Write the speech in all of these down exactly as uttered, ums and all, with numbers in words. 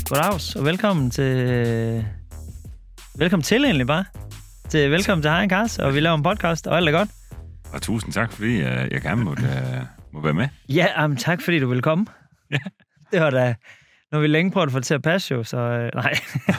Goddags, og velkommen til... Velkommen til egentlig bare. Til, velkommen til Hej Kars, og vi laver en podcast, og alt er godt. Og tusind tak, fordi jeg gerne må, uh, må være med. Ja, um, tak fordi du ville komme. Ja. Det var da... Nu har vi længe prøvet at få det til at passe jo, så... Øh, nej.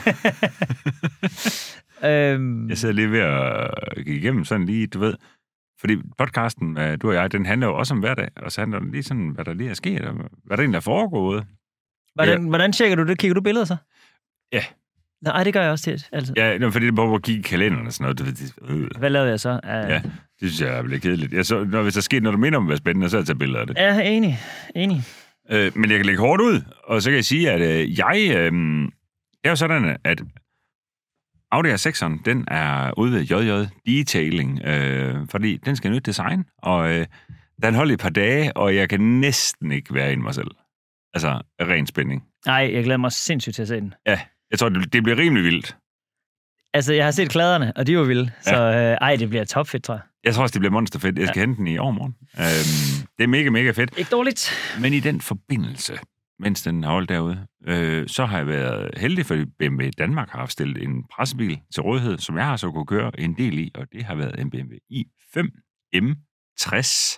øhm, jeg sidder lige ved at gå igennem sådan lige, du ved... Fordi podcasten, du og jeg, den handler jo også om hverdag, og så handler den lige sådan, hvad der lige er sket, og hvad der egentlig er foregået. Hvordan, ja. hvordan tjekker du det? Kigger du billeder så? Ja. Nej, det gør jeg også til. Altså. Ja, no, fordi det bare at kigge i kalenderen og sådan noget. Du ved, det, øh. Hvad lavede jeg så? Uh... Ja, det synes jeg er lidt kedeligt. Jeg så, når, hvis der sker noget, der minder om at være spændende, så er jeg taget billeder af det. Ja, enig. enig. Øh, men jeg kan lægge hårdt ud, og så kan jeg sige, at øh, jeg... Øh, det er jo sådan, at Audi A sekseren, den er ude ved J J Detailing, øh, fordi den skal nyt design, og øh, den holder et par dage, og jeg kan næsten ikke være inde mig selv. Altså, ren spænding. Nej, jeg glæder mig sindssygt til at se den. Ja, jeg tror, det, det bliver rimelig vildt. Altså, jeg har set kladerne, og de var vilde, ja. Så øh, ej, det bliver topfedt, tror jeg. Jeg tror også, det bliver monsterfedt. Jeg skal ja. hente den i overmorgen. Øhm, det er mega, mega fedt. Ikke dårligt. Men i den forbindelse, mens den har holdt derude, øh, så har jeg været heldig, fordi B M W Danmark har stillet en pressebil til rådighed, som jeg har så kunne køre en del i, og det har været en B M W i fem M tres.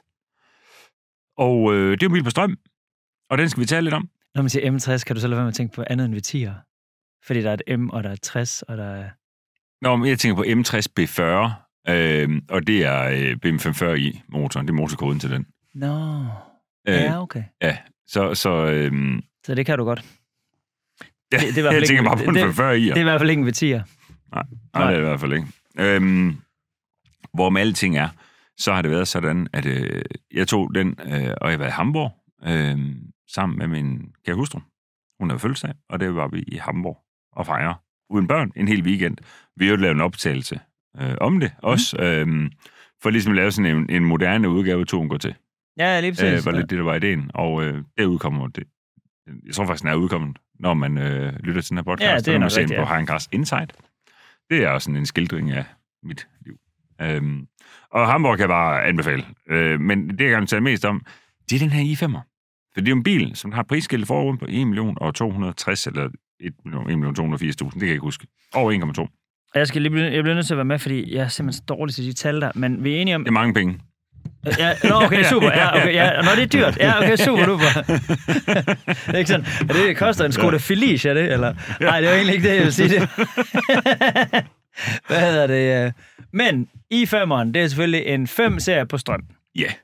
Og øh, det er jo en bil på strøm, og den skal vi tale lidt om. Når man siger M tres, kan du så lade være med at tænke på andet end V ti'er? Fordi der er et M, og der er et tres, og der er... Nå, men jeg tænker på M tres B fyrre, øh, og det er øh, B M fem fyrre i motoren. Det er motorkoden til den. Nå, øh, ja, okay. Ja, så... Så, øh, så det kan du godt. Ja, det, det er jeg tænker bare på en fem fyrre i. Det er i hvert fald ikke en V ti'er. Nej, nej, det er i hvert fald ikke. Øhm, hvor med alting er, så har det været sådan, at øh, jeg tog den, øh, og jeg var i Hamburg, øh, sammen med min kære hustru. Hun havde fødselsdag, og det var vi i Hamburg og fejre uden børn en hel weekend. Vi har jo lavet en optagelse øh, om det også, mm. øh, for ligesom at lave sådan en, en moderne udgave, turen går til. Ja, lige præcis. Øh, var lidt det, der var ideen, og øh, det udkommer det. Jeg tror faktisk, den er udkommet, når man øh, lytter til den her podcast. Ja, det er nok rigtigt, på Hej Kars Insight. Det er også sådan en skildring af mit liv. Øhm, og Hamburg kan jeg bare anbefale. Øh, men det, jeg gerne vil tale mest om, det er den her i femmer. For det er jo en bil, som har et prisskilt forud på en million to hundrede og tres eller en million to hundrede og firs tusind. Det kan jeg ikke huske. Over en komma to. Jeg skal lige blive, jeg bliver nødt til at være med, fordi jeg er simpelthen så dårlig til de tal der. Men vi er enige om... Det er mange penge. Ja, nå, okay, super. Ja, okay, ja. Nå, det er dyrt. Ja, okay, super, duper. Det er ikke sådan, er det koster en Skoda Felicia, er det? Eller? Nej, det er jo egentlig ikke det, jeg vil sige det. Hvad hedder det? Men i femmeren, det er selvfølgelig en fem-serie på strøm. Ja. Yeah.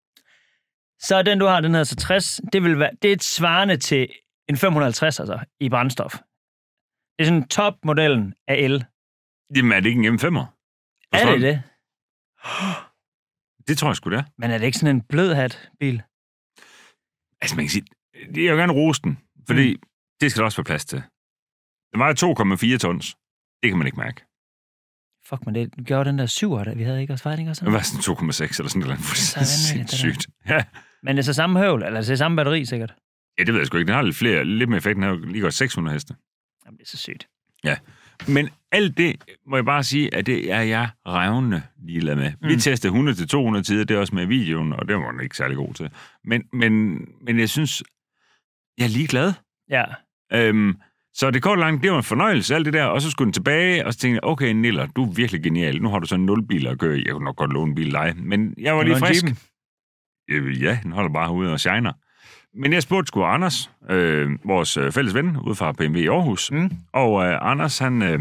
Så den, du har, den hedder så tres, det vil være, det er et svarende til en fem hundrede og halvtreds, altså, i brændstof. Det er sådan topmodellen af el. Jamen, er det ikke en M femmer? Er det det? Det tror jeg sgu det er. Men er det ikke sådan en blødhat-bil? Altså, man kan sige, jeg vil gerne rose den, fordi mm. det skal der også være plads til. Det var to komma fire tons. Det kan man ikke mærke. Fuck, men det gjorde den der syver, der vi havde ikke også fejring og sådan. Det var sådan to komma seks eller sådan noget. Det er sindssygt. Ja. Men det er så samme høvl, eller det er samme batteri sikkert? Ja, det ved jeg sgu ikke. Den har lidt flere, lidt mere effekt. Den har jo lige godt seks hundrede heste. Jamen, det er så sygt. Ja. Men alt det, må jeg bare sige, at det er jeg revnende ligeglad med. Mm. Vi testede hundrede til to hundrede tider, det er også med videoen, og det var den ikke særlig god til. Men, men, men jeg synes, jeg er ligeglad. Ja. Øhm, så det kort langt, det var en fornøjelse, alt det der, og så skulle den tilbage, og så tænkte jeg, okay, Niller, du er virkelig genial. Nu har du så en nulbil at gøre i. Jeg kunne nok godt låne en bil dig, men jeg var lige frisk. Ja, den holder bare herude og shiner. Men jeg spurgte sgu Anders, øh, vores fælles ven, ude fra B M W i Aarhus. Mm. Og øh, Anders, han... Øh,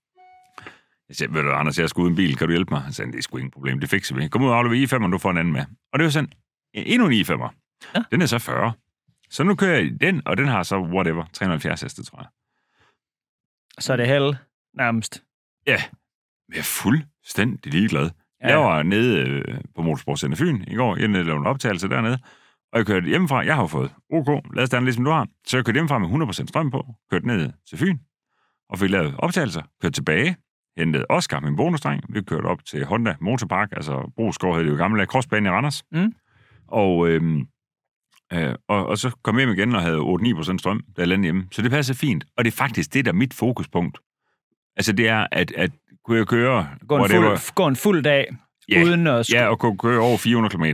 jeg sagde, ved du, Anders, jeg skal ud en bil, kan du hjælpe mig? Han sagde, det er sgu ingen problem, det fikser vi. Kom ud og aflever i femmer, du får en anden med. Og det var sådan, endnu en i femmer. Ja. Den er så fyrre. Så nu kører jeg den, og den har så, whatever, tre hundrede og halvfjerds heste, tror jeg. Så er det held, nærmest. Ja, jeg er fuldstændig ligeglad. Ja. Jeg var nede øh, på Motorsportcenter Fyn i går, jeg lavede en optagelse dernede. Og jeg kørte hjemmefra. Jeg har jo fået OK, ladestanden ligesom du har. Så jeg kørte hjemmefra med hundrede procent strøm på, kørte ned til Fyn, og fik lavet optagelser, kørte tilbage, hentede Oscar, min bonusdreng. Vi kørte op til Honda Motorpark, altså Broskov hed det jo gamle crossbane i Randers. Mm. Og, øhm, øh, og, og så kom jeg hjem igen og havde otte til ni procent strøm, da jeg landede hjemme. Så det passer fint. Og det er faktisk det, der er mit fokuspunkt. Altså det er, at, at kunne jeg køre... Gå en, fuld, gå en fuld dag, ja, uden at... Ja, og kunne køre over fire hundrede kilometer.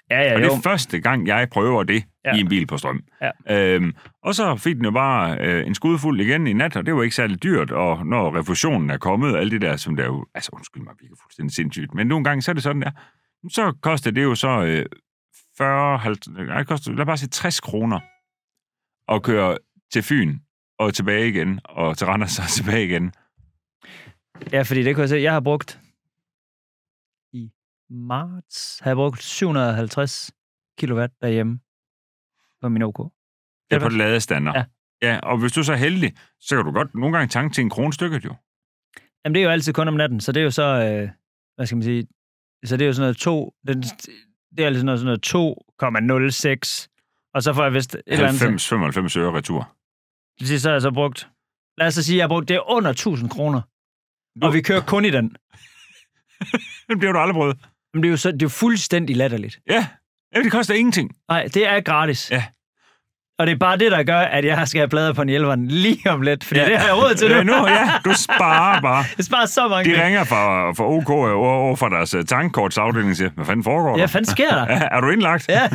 Ja, ja, og det er jo. første gang, jeg prøver det ja. i en bil på strøm. Ja. Øhm, og så fik den jo bare øh, en skudfuld igen i nat, og det var ikke særlig dyrt, og når refusionen er kommet, og alt det der, som der jo, altså undskyld mig, virker fuldstændig sindssygt, men nogle gange så er det sådan der, så koster det jo så øh, fyrre, halvtreds, nej, det koster, lad bare sige tres kroner at køre til Fyn og tilbage igen, og til Randers og tilbage igen. Ja, fordi det kan jeg se, jeg har brugt i marts, har jeg brugt syv hundrede og halvtreds kilowatt derhjemme på min O K. Det er på ladestander. Ja. Ja, og hvis du er så heldig, så kan du godt nogle gange tanke til en kronestykket jo. Jamen, det er jo altid kun om natten, så det er jo så, øh, hvad skal man sige, så det er jo sådan noget to, det, det er altid sådan noget, sådan noget to komma nul seks, og så får jeg vist et eller andet. halvfems femoghalvfems øre retur. Det vil så har jeg så brugt, lad os så sige, at jeg har brugt, det er under tusind kroner, Du... og vi kører kun i den. Det bliver du aldrig prøvet. Men det er jo, så, det er jo fuldstændig latterligt. Ja, ja, det koster ingenting. Nej, det er gratis. Ja. Og det er bare det, der gør, at jeg skal have plader på en hjælperen lige om lidt, fordi ja. det har jeg råd til nu. Ja, nu. Ja, du sparer bare. Jeg sparer så mange. De ringer fra, fra O K over fra deres tankkortsafdeling og siger, hvad fanden foregår der? Ja, fanden sker der? Ja, er du indlagt? Ja.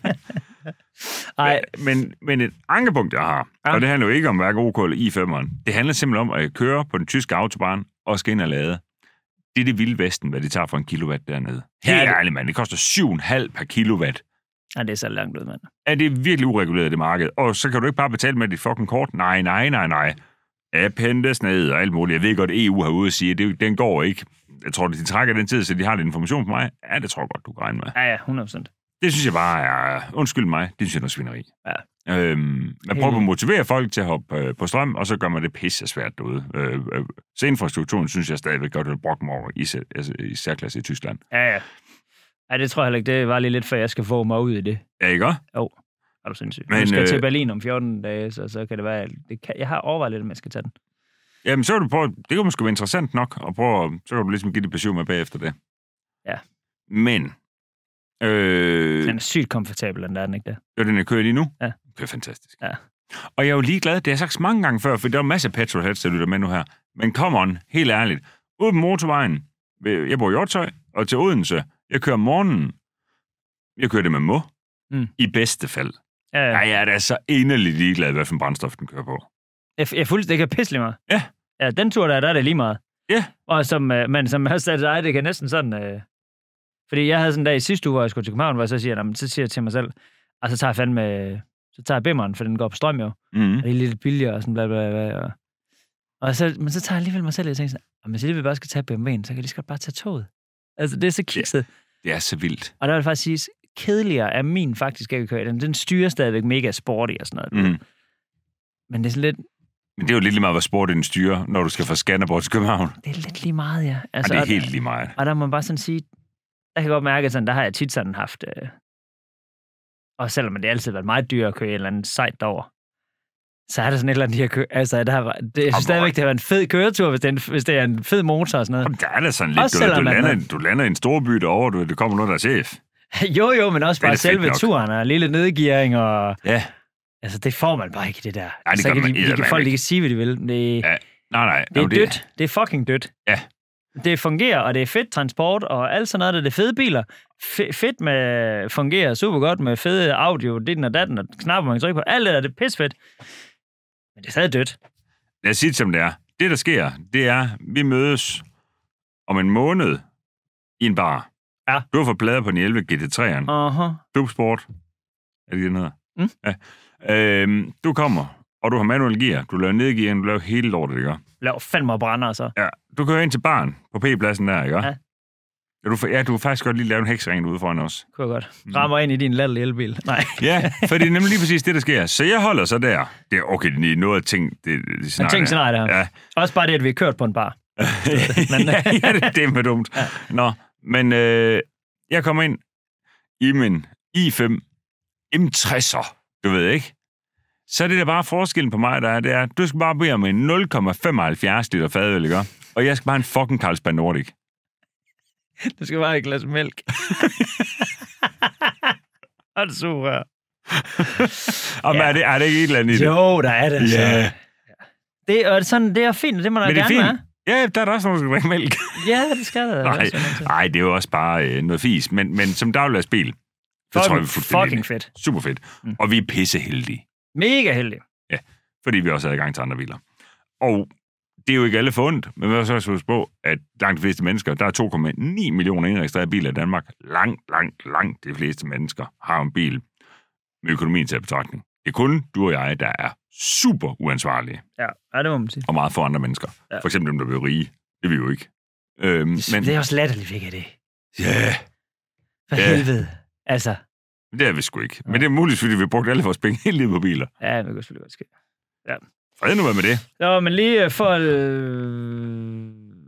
Ej. Men, men et ankepunkt, jeg har, ja. og det handler jo ikke om hverken O K eller I fem'eren, det handler simpelthen om at køre på den tyske autobahn og skal ind og lade. Det er det vilde vesten, hvad det tager for en kilowatt dernede. Helt ja, det... ærligt, mand. Det koster syv komma fem per kilowatt. Ja, det er så langt ud, mand. Er det virkelig ureguleret, det marked? Og så kan du ikke bare betale med dit fucking kort? Nej, nej, nej, nej. App hentes ned og alt muligt. Jeg ved godt, at E U har ude at sige, at det, den går ikke. Jeg tror, de trækker den tid, så de har lidt information på mig. Ja, det tror jeg godt, du kan regne med. Ja, ja, hundrede procent. Det synes jeg bare er... Undskyld mig, det synes jeg er noget svineri. Ja. Øhm, man prøver at motivere folk til at hoppe øh, på strøm, og så gør man det pisse svært derude. Øh, øh, så infrastrukturen synes jeg stadigvæk godt, at det brokker mig over i, altså, i særklasse i Tyskland. Ja, ja. Ja, det tror jeg heller ikke. Det var lige lidt, før jeg skal få mig ud i det. Ja, ikke også? Jo, er du sindssygt. Men, jeg skal øh... til Berlin om fjorten dage, så, så kan det være... Det kan, jeg har overvejet lidt, om jeg skal tage den. Jamen, så er du på... Det kan måske være interessant nok, at prøve, så kan du ligesom give det besøg med bagefter det. Ja. Men... Øh... Den er sygt komfortabel, den der, den ikke der? Jo, den er kørt lige nu? Ja. Det er fantastisk. Ja. Og jeg er jo ligeglad, det har jeg sagt mange gange før, for der er masser af petrolheads, der lytter med nu her. Men come on, helt ærligt. Ude på motorvejen, jeg bor i Hjortshøj, og til Odense, jeg kører om morgenen, jeg kører det med må, mm. i bedste fald. Ja, ja. Ej, jeg er da så inderligt ligeglad, hvad for en brændstof den kører på. Jeg, jeg fuldt, det kan pisse lige meget. Ja. Ja, den tur der, der er det lige meget. Ja. Og som, øh, men som jeg sagde til dig, det kan næsten sådan... Øh, fordi jeg havde sådan en dag i sidste uge, hvor jeg skulle til København, hvor jeg så siger, jamen, så siger jeg til mig selv, og så tager jeg fandme, så tager jeg bimmeren, for den går på strøm jo. Mm. Og det er lidt billigere og sådan bla bla bla. Og, og så, men så tager jeg alligevel mig selv, og jeg tænker sådan, men hvis jeg lige bare skal tage B M W'en, så kan jeg lige godt bare tage toget. Altså, det er så kikset. Ja, det er så vildt. Og der vil jeg faktisk sige, kedeligere er min faktisk ikke køre. Den, den styrer stadigvæk mega sporty og sådan noget. Mm. Men det er sådan lidt... Men det er jo lidt lige meget, hvad sport den styrer, når du skal fra Skanderborg til København. Det er lidt lige meget, ja. Altså, og det er og, helt lige meget. Og der må man bare sådan sige, der kan jeg godt mærke, at sådan, der har jeg tit sådan haft... Øh, og selvom det altid har været meget dyrt at køre et eller andet sejt derover, så er der sådan et eller andet, de har kørt. Altså, der har, det, jeg synes stadigvæk, det har været en fed køretur, hvis det er en, hvis det er en fed motor og sådan noget. Jamen, der er da sådan lidt, du, du, lander, man, du lander i en stor by derovre, du, det kommer noget, der er chef. Jo, jo, men også bare selve turen og lille nedgearing og... Ja. Altså, det får man bare ikke, det der. Nej, det så kan man, de, de kan folk, de kan sige, hvad de vil. Det, ja. Nej, nej. Det er dødt. Det... det er fucking dødt. Ja. Det fungerer, og det er fedt transport, og alt sådan noget, det er fede biler. F- fedt med, fungerer super godt med fede audio, ditten og datten, og knapper man kan trykke på. Alt det der, det er pisfedt. Men det er stadig dødt. Lad os sige det, som det er. Det, der sker, det er, vi mødes om en måned i en bar. Ja. Du har fået plader på den elleve G T tre'eren. Uh-huh. Dubsport. Er det det, den hedder? Mm. Ja. Øhm, du kommer, og du har manuel gear. Du laver nedgear, du laver hele lortet, ikke? Lav fandme brænder, så. Ja, du kører ind til baren på P-pladsen der, ikke? Ja. Ja, du, ja, du har faktisk godt lige lavet en heksring ude foran os. Kunne jeg godt. Rammer ind i din latterlige elbil. Nej. Ja, for det er nemlig lige præcis det, der sker. Så jeg holder så der. Det er okay, det er noget af ting. Det, det snart, ting scenarie, det her. Ja. Også bare det, at vi har kørt på en bar. men, ja, det, det er med dumt. Ja. Nå, men øh, jeg kommer ind i min i fem M tresser, du ved ikke? Så er det der bare forskellen på mig, der er, det er, du skal bare bede om en nul komma femoghalvfjerds liter fadøl, ikke? Og jeg skal bare have en fucking Carlsberg Nordic. Du skal bare have et glas mælk. Og det super. Og ja. er, det, er det ikke et eller andet i det? Jo, der er det. Ja. Yeah. Det er sådan, det er fint, det må der Men gerne være. Ja, der er der også nogen, der skal drikke mælk. Ja, det skal der. Nej, nej, det er jo også bare øh, noget fis. Men, men som dagligdagsbil, Det tror Fucking, jeg, vi er fuldstændig fucking enige. fedt. Super fedt. Mm. Og vi er pisseheldige. Mega heldige. Ja, fordi vi også er i gang til andre biler. Og det er jo ikke alle fundet, men vi har også huske på, at langt de fleste mennesker, der er to komma ni millioner indregistrerede biler i Danmark. Langt, langt, langt de fleste mennesker har en bil med økonomien til at betragtning. Det er kun du og jeg, der er super uansvarlige. Ja, ja det må man sige. Og meget for andre mennesker. Ja. For eksempel dem, der bliver rige. Det er vi jo ikke. Øhm, det, men, det er også latterligt, ikke det? Ja. Yeah. For yeah. helvede. Altså. Det er vi sgu ikke. Men det er muligt, fordi vi har brugt alle vores penge hele livet på biler. Ja, det kan selvfølgelig godt ske. Ja. Fred nu, hvad med det? Nå, men lige for... Øh...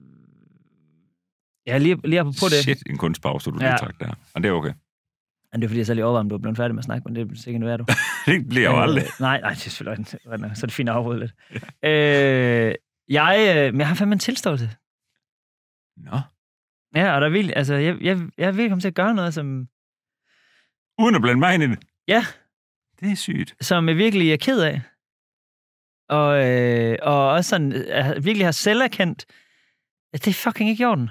Ja, lige, lige på det. Shit, en kunstpause, du ja. lige trak der. Og det er okay. Men det er fordi, jeg så lige overvejer, om du er blevet færdig med at snakke, men det er sikkert nu er du. Det bliver jo aldrig. Øh, nej, nej, det er selvfølgelig ikke. Så er det fint at afbryde lidt. Ja. Øh, jeg, øh, men jeg har fandme en tilståelse. Nå. Ja, og der er virkelig, altså, jeg, jeg, jeg er virkelig kommet til at gøre noget, som... Uden at blande mig ind i det? Ja. Det er sygt. Som jeg virkelig er ked af. Og, øh, og også sådan, jeg virkelig har selverkendt, at det er fucking ikke i orden.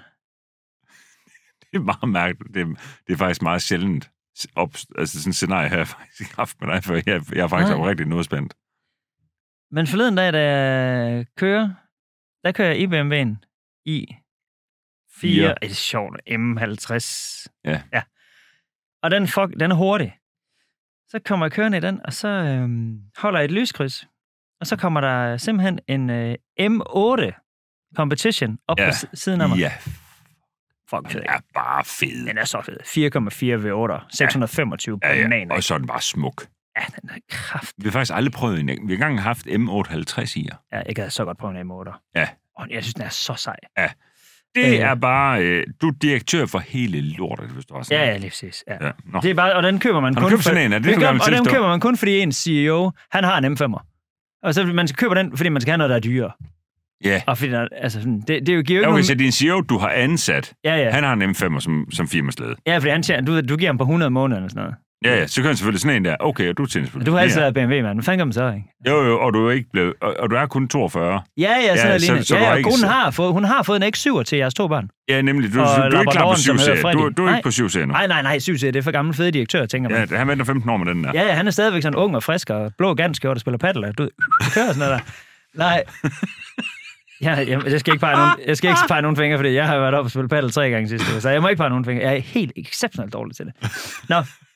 Det er meget mærkeligt. Det er, det er faktisk meget sjældent. Op, altså sådan et scenarie her, jeg faktisk ikke haft med dig, for jeg, jeg er faktisk rigtig noget spændt. Men forleden dag, da jeg kører, der kører jeg i B M W'en i fire, er det sjovt, M halvtreds. Ja. Ja. Og den, fuck, den er hurtig. Så kommer jeg kørende i den, og så øhm, holder jeg et lyskryds. Og så kommer der simpelthen en øh, M otte Competition op ja. på siden af mig. Ja. Fuck, den er bare fed. Den er så fed. fire komma fire V otte, seks hundrede og femogtyve ja. på ja, ja. manual. Og så er den bare smuk. Ja, den er kraft. Vi har faktisk aldrig prøvet en. Vi har engang haft M otte halvtreds i. Ja, jeg havde så godt prøvet en M otte. Ja. Og jeg synes, den er så sej. Ja. Det øh. er bare... Øh, du er direktør for hele lortet, hvis du har sådan. Ja, ja, lige præcis. Ja. Ja. Det er bare, og den køber man har kun... Har du købt sådan en? Er det, det, køber, og den køber man kun, fordi en C E O, han har en M femmer. Og så man køber den, fordi man skal have noget, der er dyrere. Ja. Og fordi der, altså, sådan, det, det er jo giver jo ikke okay, nogen... så din C E O, du har ansat, ja, ja. han har en M femmer som, som firmaslede. Ja, fordi han tjener, du, du giver ham på hundrede måneder eller sådan noget. Ja, ja, så kan han selvfølgelig sådan en der. Okay, og du tjener selvfølgelig. Du har altid ja. været B M W, mand. Hvad fanden gør man så, ikke? Jo, jo, og du er ikke blevet, og, og du er kun toogfyrre. Ja, ja, sådan ja, er lignende. så, så ja, ja, ikke... hun, har fået, hun har fået en X syv til jeres to børn. Ja, nemlig. Du, du, du er ikke klar på syv serie. Du, du er ikke på syv serie nu. Nej, nej, nej, syv serie. Det er for gammel fede direktør, tænker man. Ja, han venter femten år med den der. Ja, ja, han er stadigvæk sådan ung og frisk og blå ganskjort og spiller paddler. Du kører sådan noget der. Nej. Ja, jeg, jeg, skal ikke pege nogen, jeg skal ikke pege nogen fingre, fordi jeg har været oppe og spille paddle tre gange sidste uge, så jeg må ikke pege nogen fingre. Jeg er helt exceptionelt dårlig til det. Nå.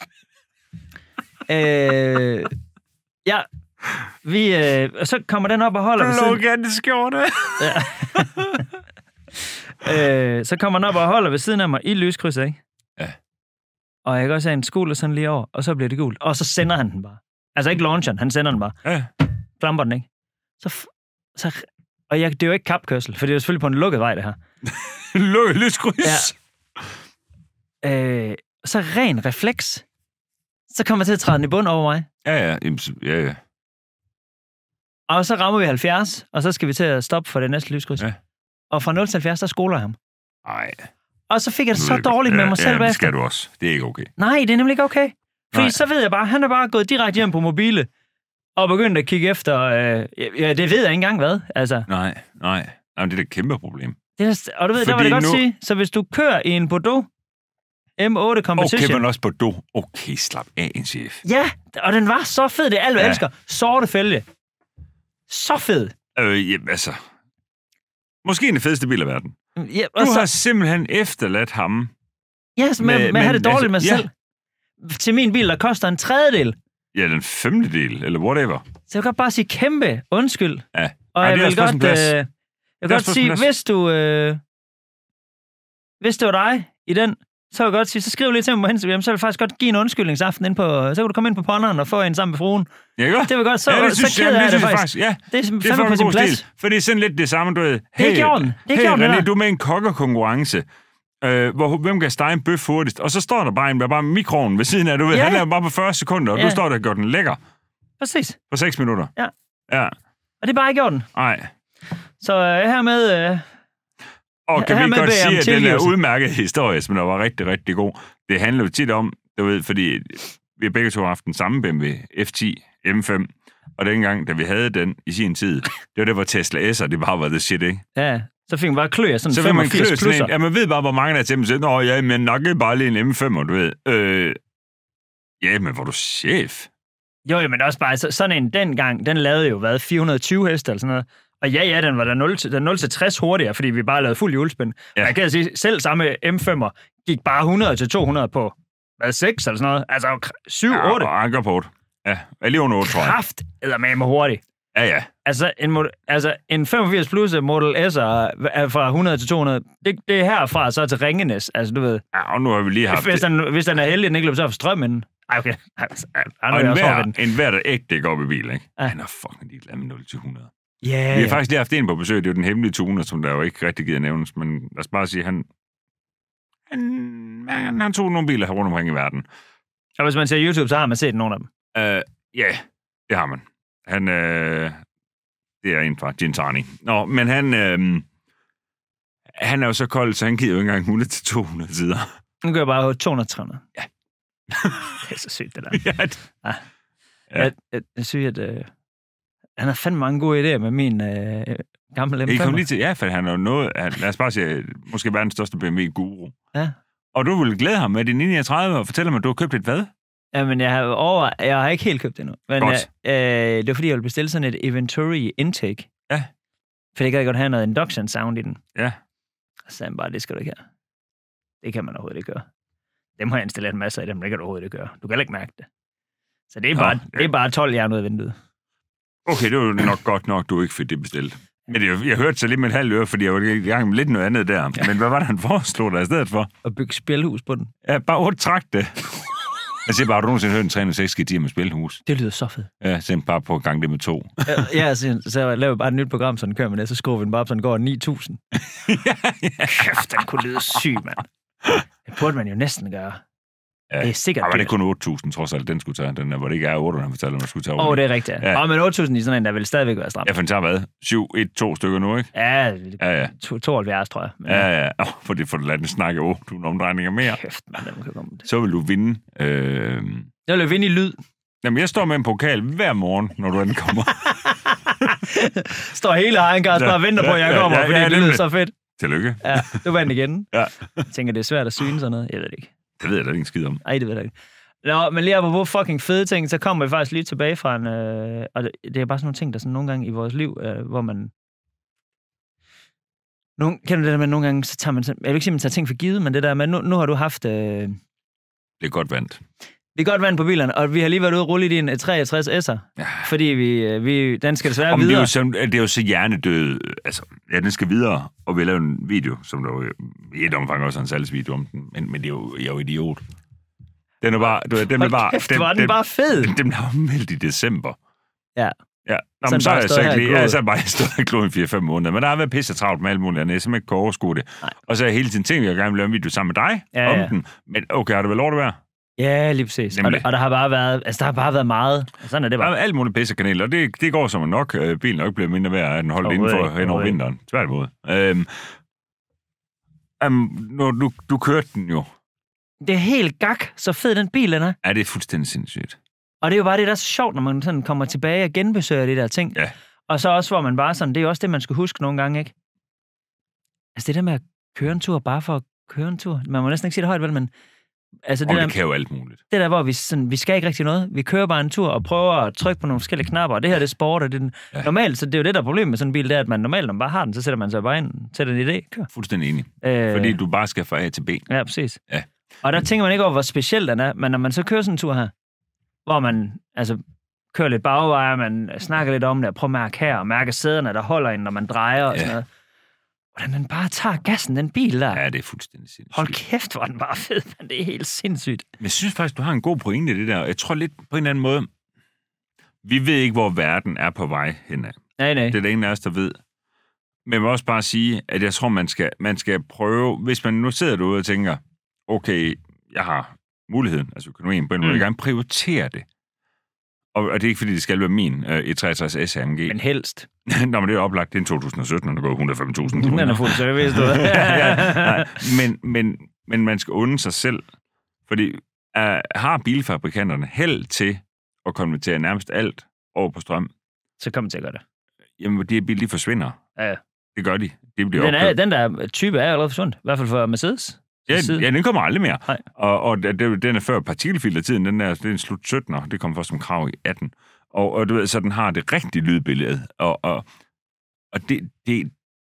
øh, ja, vi, øh, og så kommer den op og holder ved siden. Blå ganskjorte. Ja. øh, så kommer den op og holder ved siden af mig i lyskrydset, ikke? Ja. Og jeg kan også have en skole sådan lige over, og så bliver det gult. Og så sender han den bare. Altså ikke launcheren, han sender den bare. Ja. Klamper den, ikke? Så, så og jeg, det er jo ikke kapkørsel, for det er jo selvfølgelig på en lukket vej, det her. Lukket lyskryds. Ja. Øh, så ren refleks. Så kommer jeg til at træde den i bund over mig. Ja, ja. ja, ja. Og så rammer vi halvfjerds, og så skal vi til at stoppe for det næste lyskryds. Ja. Og fra nul til halvfjerds, der skoler jeg ham. Nej. Og så fik jeg det så dårligt med mig ja, selv bagefter. Ja, det skal du også. Det er ikke okay. Nej, det er nemlig ikke okay. Fordi Nej. så ved jeg bare, han er bare gået direkte hjem på mobile, og begyndt at kigge efter, øh, ja, det ved jeg ikke engang hvad. Altså. Nej, nej. Nej, det er et kæmpe problem. Det er, og du ved, Fordi der vil jeg godt nu... sige, så hvis du kører i en Bordeaux M otte Competition... Okay, men også Bordeaux. Okay, slap af, en chef. Ja, og den var så fed, det er alt, jeg ja. elsker. Sorte fælge. Så fed. Øh, ja, altså... Måske en af fedeste bil i verden. Ja, du så... har simpelthen efterladt ham... Ja, yes, med, med, med at have det dårligt altså, med sig ja. selv. Til min bil, der koster en tredjedel. Ja, den femte del, eller whatever. Så jeg kan bare sige kæmpe undskyld. Ja. Og Ej, jeg vil godt, øh, jeg vil godt sige, hvis du, øh, hvis det var dig i den, så vil jeg godt sige, så skriv lige til mig på Instagram, så vil jeg faktisk godt give en undskyldningsaften ind på, så kan du komme ind på ponderen og få en sammen med fruen. Ja, godt. Det vil godt, så, ja, det synes, så keder jeg, jeg, det, det faktisk. faktisk. Ja, det er, det er fandme på sin plads. Stil, for det er sådan lidt det samme, du ved. Hey, det er ikke orden. Det er hey, orden, René, du er med en kokkerkonkurrence. Øh, hvor, hvem kan stege en bøf hurtigst? Og så står der bare en med bare mikroen ved siden af, du ved, ja. Han er bare på fyrre sekunder, og ja. Du står der og gør den lækker. Præcis. På seks minutter. Ja. Ja. Og det er bare ikke orden. Nej. Så øh, hermed... Øh, og kan vi godt sige, at den er udmærket historie, som der var rigtig, rigtig god. Det handler jo tit om, du ved, fordi vi har begge to haft den samme B M W F ti M fem, og dengang, da vi havde den i sin tid, det var det, hvor Tesla S'er, det bare var the shit, ikke? Ja, så fik man bare klø af sådan så femogfirs plusser. Ja, man ved bare, hvor mange der er til, at nå, ja, men nok ikke bare lige en M fem, du ved. Øh, Ja, men var du chef? Jo, jo, men også bare så, sådan en dengang, den lavede jo, hvad, fire hundrede og tyve heste eller sådan noget. Og ja, ja, den var der nul til tres hurtigere, fordi vi bare lavede fuld hjulspænd. Ja. Jeg kan sige, selv samme M fem'er gik bare hundrede til to hundrede på, hvad, seks eller sådan noget? Altså syv otte. Ja, og ankerport. Ja, lige under otte, tror jeg. Kraft eller med mig hurtigt. Ja, ja. Altså en, altså, en femogfirs plus Model S er fra hundrede til to hundrede. Det, det er herfra så til Ringenes. Altså, du ved. Ja, og nu har vi lige haft hvis den, hvis den er heldig, den ikke løber så for strømmen. Ej, okay. Altså, og en hver, en hver, der ægte ikke op i bil, ikke? Ja. Han er fucking ligeglad med nul til hundrede. Yeah, vi har faktisk lige haft en på besøg. Det er jo den hemmelige tuner, som der jo ikke rigtig gider nævnes. Men lad os bare sige, han, han, han, han tog nogle biler her rundt omkring i verden. Og hvis man ser YouTube, så har man set nogle af dem. Uh, ja, yeah, det har man. Han, uh, det er en fra Gintani. Nå, men han, uh, han er jo så kold, så han giver jo ikke engang hundrede til to hundrede sider. Nu gør jeg bare to hundrede til tre hundrede. Ja. Det er så sygt, det der. ja, det... ja. Ja. Jeg, jeg, jeg synes, at øh, han har fandme mange gode idéer med min øh, gamle M fem. Jeg kom lige til, ja, for han er jo noget, han, lad os bare sige, måske verdens største B M W-guru. Ja. Og du ville glæde ham med din niogtredive og fortælle mig, at du har købt et hvad? Jamen, jeg har over, jeg har ikke helt købt det endnu. Men jeg, øh, det var fordi, jeg ville bestille sådan et Eventuri Intake. Ja. For det kan jeg godt have noget induction sound i den. Ja. Og så sagde han bare, det skal du ikke have. Det kan man overhovedet ikke gøre. Dem har jeg installeret en masse af dem, det kan du overhovedet ikke gøre. Du kan heller ikke mærke det. Så det er bare, ja. det er bare tolv jern ud af vinduet. Okay, det var nok godt nok, du ikke fik det bestilt. Men det, jeg hørte så lidt med et halvt øre, fordi jeg var i gang med lidt noget andet der. Ja. Men hvad var det, han foreslog der i stedet for? At bygge spilhus på den. Ja, bare otte trakte. Jeg siger bare, har du nogensinde hørt en tre hundrede og seks gear med spilhus? Det lyder så fedt. Ja, så bare på gang det med to. ja, ja så, så jeg laver bare et nyt program, så den kører med det, så skruer vi den bare op, så den går ni tusind. ja, ja. Kæft, den kunne lyde syg, mand. Det burde man jo næsten gøre. Ja. Det er sikkert ja, var det kun otte tusind, trods alt, den skulle tage. Den der, hvor det ikke er otte, han fortalte, man skulle tage Åh, oh, det er rigtigt. Ja. Og men otte tusind i sådan en, der vil stadigvæk være stramt. Ja, for den tager hvad? syv, et, to stykker nu, ikke? Ja, ja, ja. tooghalvfjerds, tror jeg. Men, ja, ja. Oh, for det får du ladet den snakke otte tusind omdrejninger mere. Kæft, man, den kan komme. Så vil du vinde. Øh... Jeg vil vinde i lyd. Jamen, jeg står med en pokal hver morgen, når du ankommer. står hele Ejenkars bare og venter på, at jeg kommer, ja, ja, ja, fordi det lyder så fedt. Tillykke. Ja, du vandt igen. ja. Jeg tænker, det er svært at syne sådan noget. Jeg ved det ikke. Det ved jeg da ikke en skid om. Nej, det ved jeg ikke. Nå, men lige på fucking fede ting, så kommer vi faktisk lige tilbage fra en... Øh, og det, det er bare sådan nogle ting, der sådan nogle gange i vores liv, øh, hvor man... Nogle, kender du det der med, nogle gange, så tager man... Jeg vil ikke sige, man tager ting for givet, men det der med, nu, nu har du haft... Øh, det er godt vandt. Det er godt vand på bilerne, og vi har lige været ude og rulle i din treogtres S'er, ja. fordi vi, vi, den skal desværre Om videre. Det er, jo så, det er jo så hjernedød. Altså, ja, den skal videre, og vi har lavet en video, som der jo i et omfang også er en salgsvideo om den, men, men det er jo, jeg er jo idiot. Den er bare... Du, den er bare kæft, den, var den, den bare fed. Den, den blev meldt i december. Ja. Ja, Nå, men så er jeg så ikke lige... Ja, så er jeg bare stået i kloden fire fem måneder, men der har været pisse travlt med alt muligt, og jeg simpelthen ikke kunne overskue det. Nej. Og så er jeg hele tiden tænkt, at jeg gerne vil lave en video sammen med dig ja, om ja. den, men okay, har det vel lov at være? Ja, lige præcis. Og, og der har bare været, altså der har bare været meget. Sådan er det bare. Der er alt muligt pissekanaler, og det, det går som nok. Øh, bilen nok bliver mindre værd, at den holdt indenfor hen over vinteren. Tværtimod. Øhm, um, når du, du kørte den jo. Det er helt gak, så fed den bil den er. Ja, det er fuldstændig sindssygt. Og det er jo bare det, der er så sjovt, når man sådan kommer tilbage og genbesøger de der ting. Ja. Og så også, hvor man bare sådan, det er jo også det, man skal huske nogle gange, ikke? Altså det der med at køre en tur, bare for at køre en tur. Man må næsten ikke sige det højt, vel, men... Altså, det, og der, det kan jo alt muligt. Det der, hvor vi, sådan, vi skal ikke rigtig noget. Vi kører bare en tur og prøver at trykke på nogle forskellige knapper, og det her, det er sport, og det er den, ja. normalt, så det er jo det, der er problemet med sådan en bil, det er, at man normalt, når man bare har den, så sætter man sig bare ind, sætter en idé, kører. Fuldstændig enig. Øh, Fordi du bare skal fra A til B. Ja, præcis. Ja. Og der tænker man ikke over, hvor speciel den er, men når man så kører sådan en tur her, hvor man altså kører lidt bagveje, man snakker lidt om det, og prøver at mærke her, og mærke sæderne, der holder ind, når man drejer og ja. sådan noget. Hvordan man bare tager gassen, den bil der. Ja, det er fuldstændig sindssygt. Hold kæft, hvor den bare fed, men det er helt sindssygt. Men jeg synes faktisk, du har en god pointe i det der. Jeg tror lidt på en eller anden måde, vi ved ikke, hvor verden er på vej henad. Nej, nej. Det er der ingen af os, der ved. Men jeg vil også bare sige, at jeg tror, man skal, man skal prøve, hvis man nu sidder derude og tænker, okay, jeg har muligheden, altså økonomien på en måde, jeg gerne prioritere det. Og, og det er ikke, fordi det skal være min uh, E treogtres S A M G. Men helst. Nå, men det er oplagt, det er en to tusind og sytten, og der går et hundrede og fem tusind. Den er fuld service, du. ja, ja, nej. Men, men, men man skal unde sig selv, fordi uh, har bilfabrikanterne held til at konvertere nærmest alt over på strøm, så kommer til at gøre det. Jamen, de her biler, de forsvinder. Ja, ja. Det gør de. De bliver den, er, den der type er allerede forsvundet, i hvert fald for Mercedes. Ja, ja, den kommer aldrig mere. Nej. Og, og det, den er før partikelfiltertiden, den er, det er en slut syttener, det kom først som krav i atten. Og, og du ved, så den har det rigtige lydbillede. Og, og, og det, det...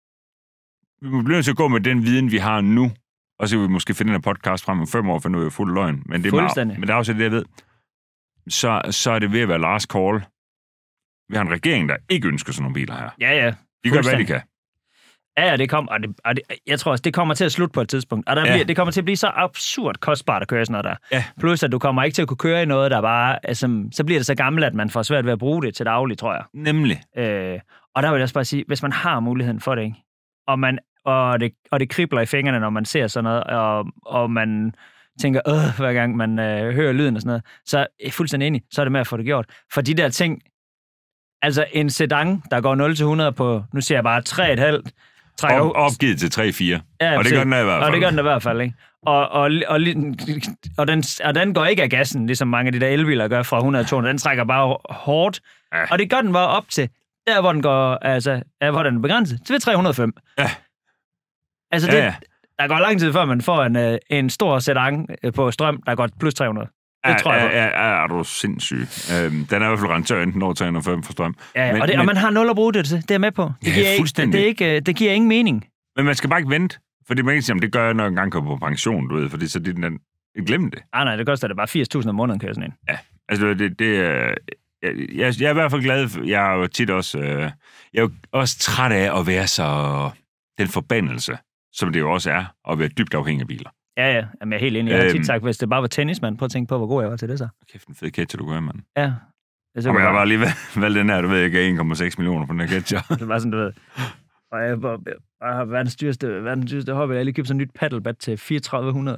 Vi bliver nødt til at gå med den viden, vi har nu, og så vil vi måske finde en podcast frem om fem år, for nu er jeg fuld løgn. Men det er, meget, men det er også det, jeg ved. Så, så er det ved at være last call. Vi har en regering, der ikke ønsker sådan nogle biler her. Ja, ja. De gør, hvad de kan. Ja, ja, det kommer, og det, og det, jeg tror også, det kommer til at slutte på et tidspunkt. Og der ja. bliver, det kommer til at blive så absurd kostbart at køre sådan noget der. Ja. Plus, at du kommer ikke til at kunne køre i noget, der bare... Altså, så bliver det så gammelt, at man får svært ved at bruge det til daglig, tror jeg. Nemlig. Øh, og der vil jeg også bare sige, hvis man har muligheden for det, ikke? Og, man, og, det, og det kribler i fingrene, når man ser sådan noget, og, og man tænker, øh, hver gang man øh, hører lyden og sådan noget, så er jeg fuldstændig enig, så er det med at få det gjort. For de der ting... Altså, en sedan, der går nul til hundrede på, nu siger jeg bare tre komma fem... Op, opgivet til tre fire. Ja, og det gør den i hvert fald. Og det gør den i hvert fald, ikke? Og, og, og, og, den, og den går ikke af gassen, ligesom mange af de der elbiler gør fra hundrede til to hundrede. Den trækker bare hårdt. Ja. Og det gør den bare op til, der hvor den går, altså, hvor den er begrænset, til tre hundrede og fem. Ja. Altså, det, ja, ja. Der går lang tid før, man får en, en stor sedan på strøm, der går plus tre hundrede. Det ja, tror jeg. Ja, ja, er du sindssyg. Øhm, den er i hvert fald rentør enten over tre hundrede og fem for strøm. Ja, men, og, det, men, og man har nul at bruge det til. Det er med på. Det, ja, giver ikke, det, er ikke, det giver ingen mening. Men man skal bare ikke vente. Fordi man kan sige, det gør jeg, når jeg engang kommer på pension, du ved. Fordi så det den... Glem det. Ah, nej, det koster det bare firs tusind om måneden, kører sådan en. Ja, altså det... det jeg, jeg, jeg er i hvert fald glad for... Jeg er jo tit også... Øh, jeg er jo også træt af at være så... Den forbandelse, som det jo også er, at være dybt afhængig af biler. Ja, ja. Jamen, jeg er helt enig. Jeg har tit sagt, hvis det bare var tennismand, prøv at tænke på, hvor god jeg var til det så. Kæft, en fed ketcher, du gør, mand. Ja. Det Jamen, jeg var lige valgt den her, du ved, jeg gav en komma seks millioner på den her ketcher. Det var sådan, du ved. Og jeg, jeg, jeg har verdens dyreste, verdens dyreste hobby. Jeg har lige købt sådan et nyt paddlebat til fireogtredive hundrede.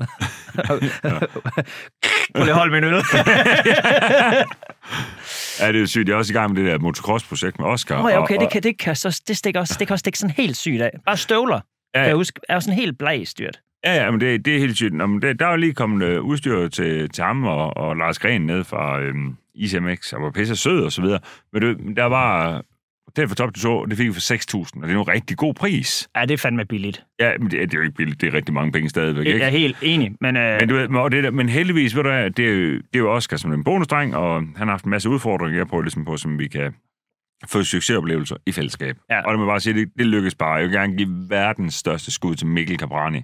Prøv lige at holde min øl. Ja, det er jo sygt. Jeg er også i gang med det der motocross-projekt med Oscar. Nå ja, okay, og, det, kan, det, kan, så, det, stikker også, det kan også stikke sådan helt sygt af. Bare støvler, ja, kan jeg huske, er jo sådan helt blæstyrt. Ja, ja, men det, det er helt sygt. Nå, det, der er jo lige kommet uh, udstyr til, til ham og, og Lars Green ned fra øhm, I C M X, og var pisse sød og så videre. Men det, der var... Det er for top til to, det fik vi for seks tusind, og det er jo en rigtig god pris. Ja, det er fandme billigt. Ja, men det, det er jo ikke billigt, det er rigtig mange penge stadigvæk, ikke? Jeg er helt enig, men... Øh... Men, du ved, og det der, men heldigvis, ved du hvad, det er jo, det er jo Oscar som en bonusdreng, og han har haft en masse udfordringer, jeg prøver ligesom på, som vi kan få succesoplevelser i fællesskab. Ja. Og det må bare sige, det, det lykkes bare. Jeg vil gerne give verdens største skud til Mikkel Caprani.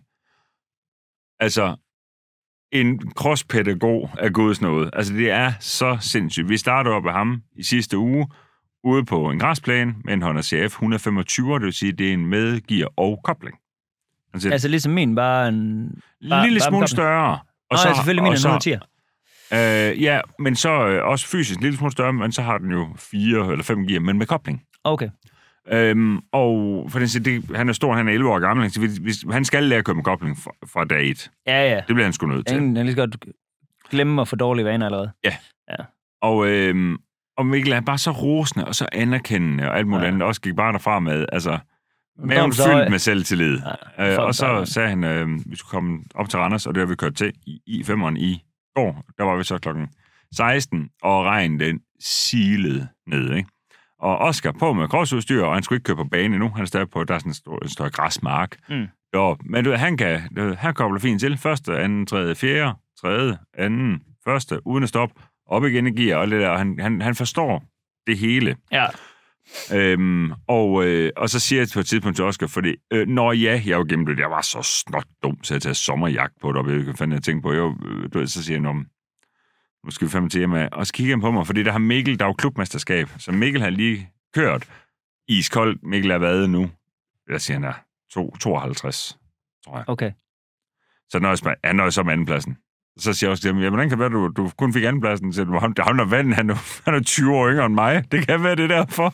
Altså, en crosspædagog af guds nåde. Altså, det er så sindssygt. Vi startede op af ham i sidste uge, ude på en græsplæne med en Honda C F et hundrede og femogtyve, det vil sige, det er en med gear og kobling. Altså, altså ligesom min, bare en... Bare, lille smule større. Og Nå, så, ja, selvfølgelig min er hundrede og ti. Øh, ja, men så øh, også fysisk en lille smule større, men så har den jo fire eller fem gear, men med kobling. Okay. Øhm, og for den siger, det, han er stor, han er elleve år gammel, så hvis, han skal lære at køre med kobling fra, fra dag et. Ja, ja. Det bliver han sgu nødt til. Jeg kan lige så godt glemme at få dårlige vaner allerede. Ja. ja. Og... Øhm, Og Mikkel er bare så rosende og så anerkendende og alt muligt ja. andet. Også gik bare derfra med, altså, maven fyldt med selvtillid. Ja, øh, og så sagde han, øh, vi skulle komme op til Randers, og det har vi kørt til i I femeren i går. Der var vi så klokken seksten, og regnen den silede ned, ikke? Og Oscar på med crossudstyr, og han skulle ikke køre på bane endnu. Han er stadig på, der er sådan en stor, en stor græsmark. Mm. Jo, men du, han kan, du, han kobler fint til. Første, anden, tredje, fjerde, tredje, anden, første, uden at stoppe. Op igen i gear og det der, og han, han, han forstår det hele. Ja. Øhm, og, øh, og så siger jeg på et tidspunkt til Oscar, fordi, øh, når ja, jeg var gennem det, jeg var så snot dum, så jeg tager sommerjagt på det, og jeg ved ikke, hvad fanden jeg tænkte på. Jeg, øh, du ved, så siger jeg, nu skal vi fandme til hjemme, og så kigger han på mig, fordi der har Mikkel, der er jo klubmesterskab, så Mikkel har lige kørt iskoldt. Mikkel er været nu, jeg siger, han er tooghalvtreds, tror jeg. Okay. Så nøjes man, han nøjes om andenpladsen. Så siger jeg også, jamen, hvordan kan det være, du, du kun fik andenpladsen? Så du, han er vand, han er, han er tyve år yngre end mig. Det kan være det derfor.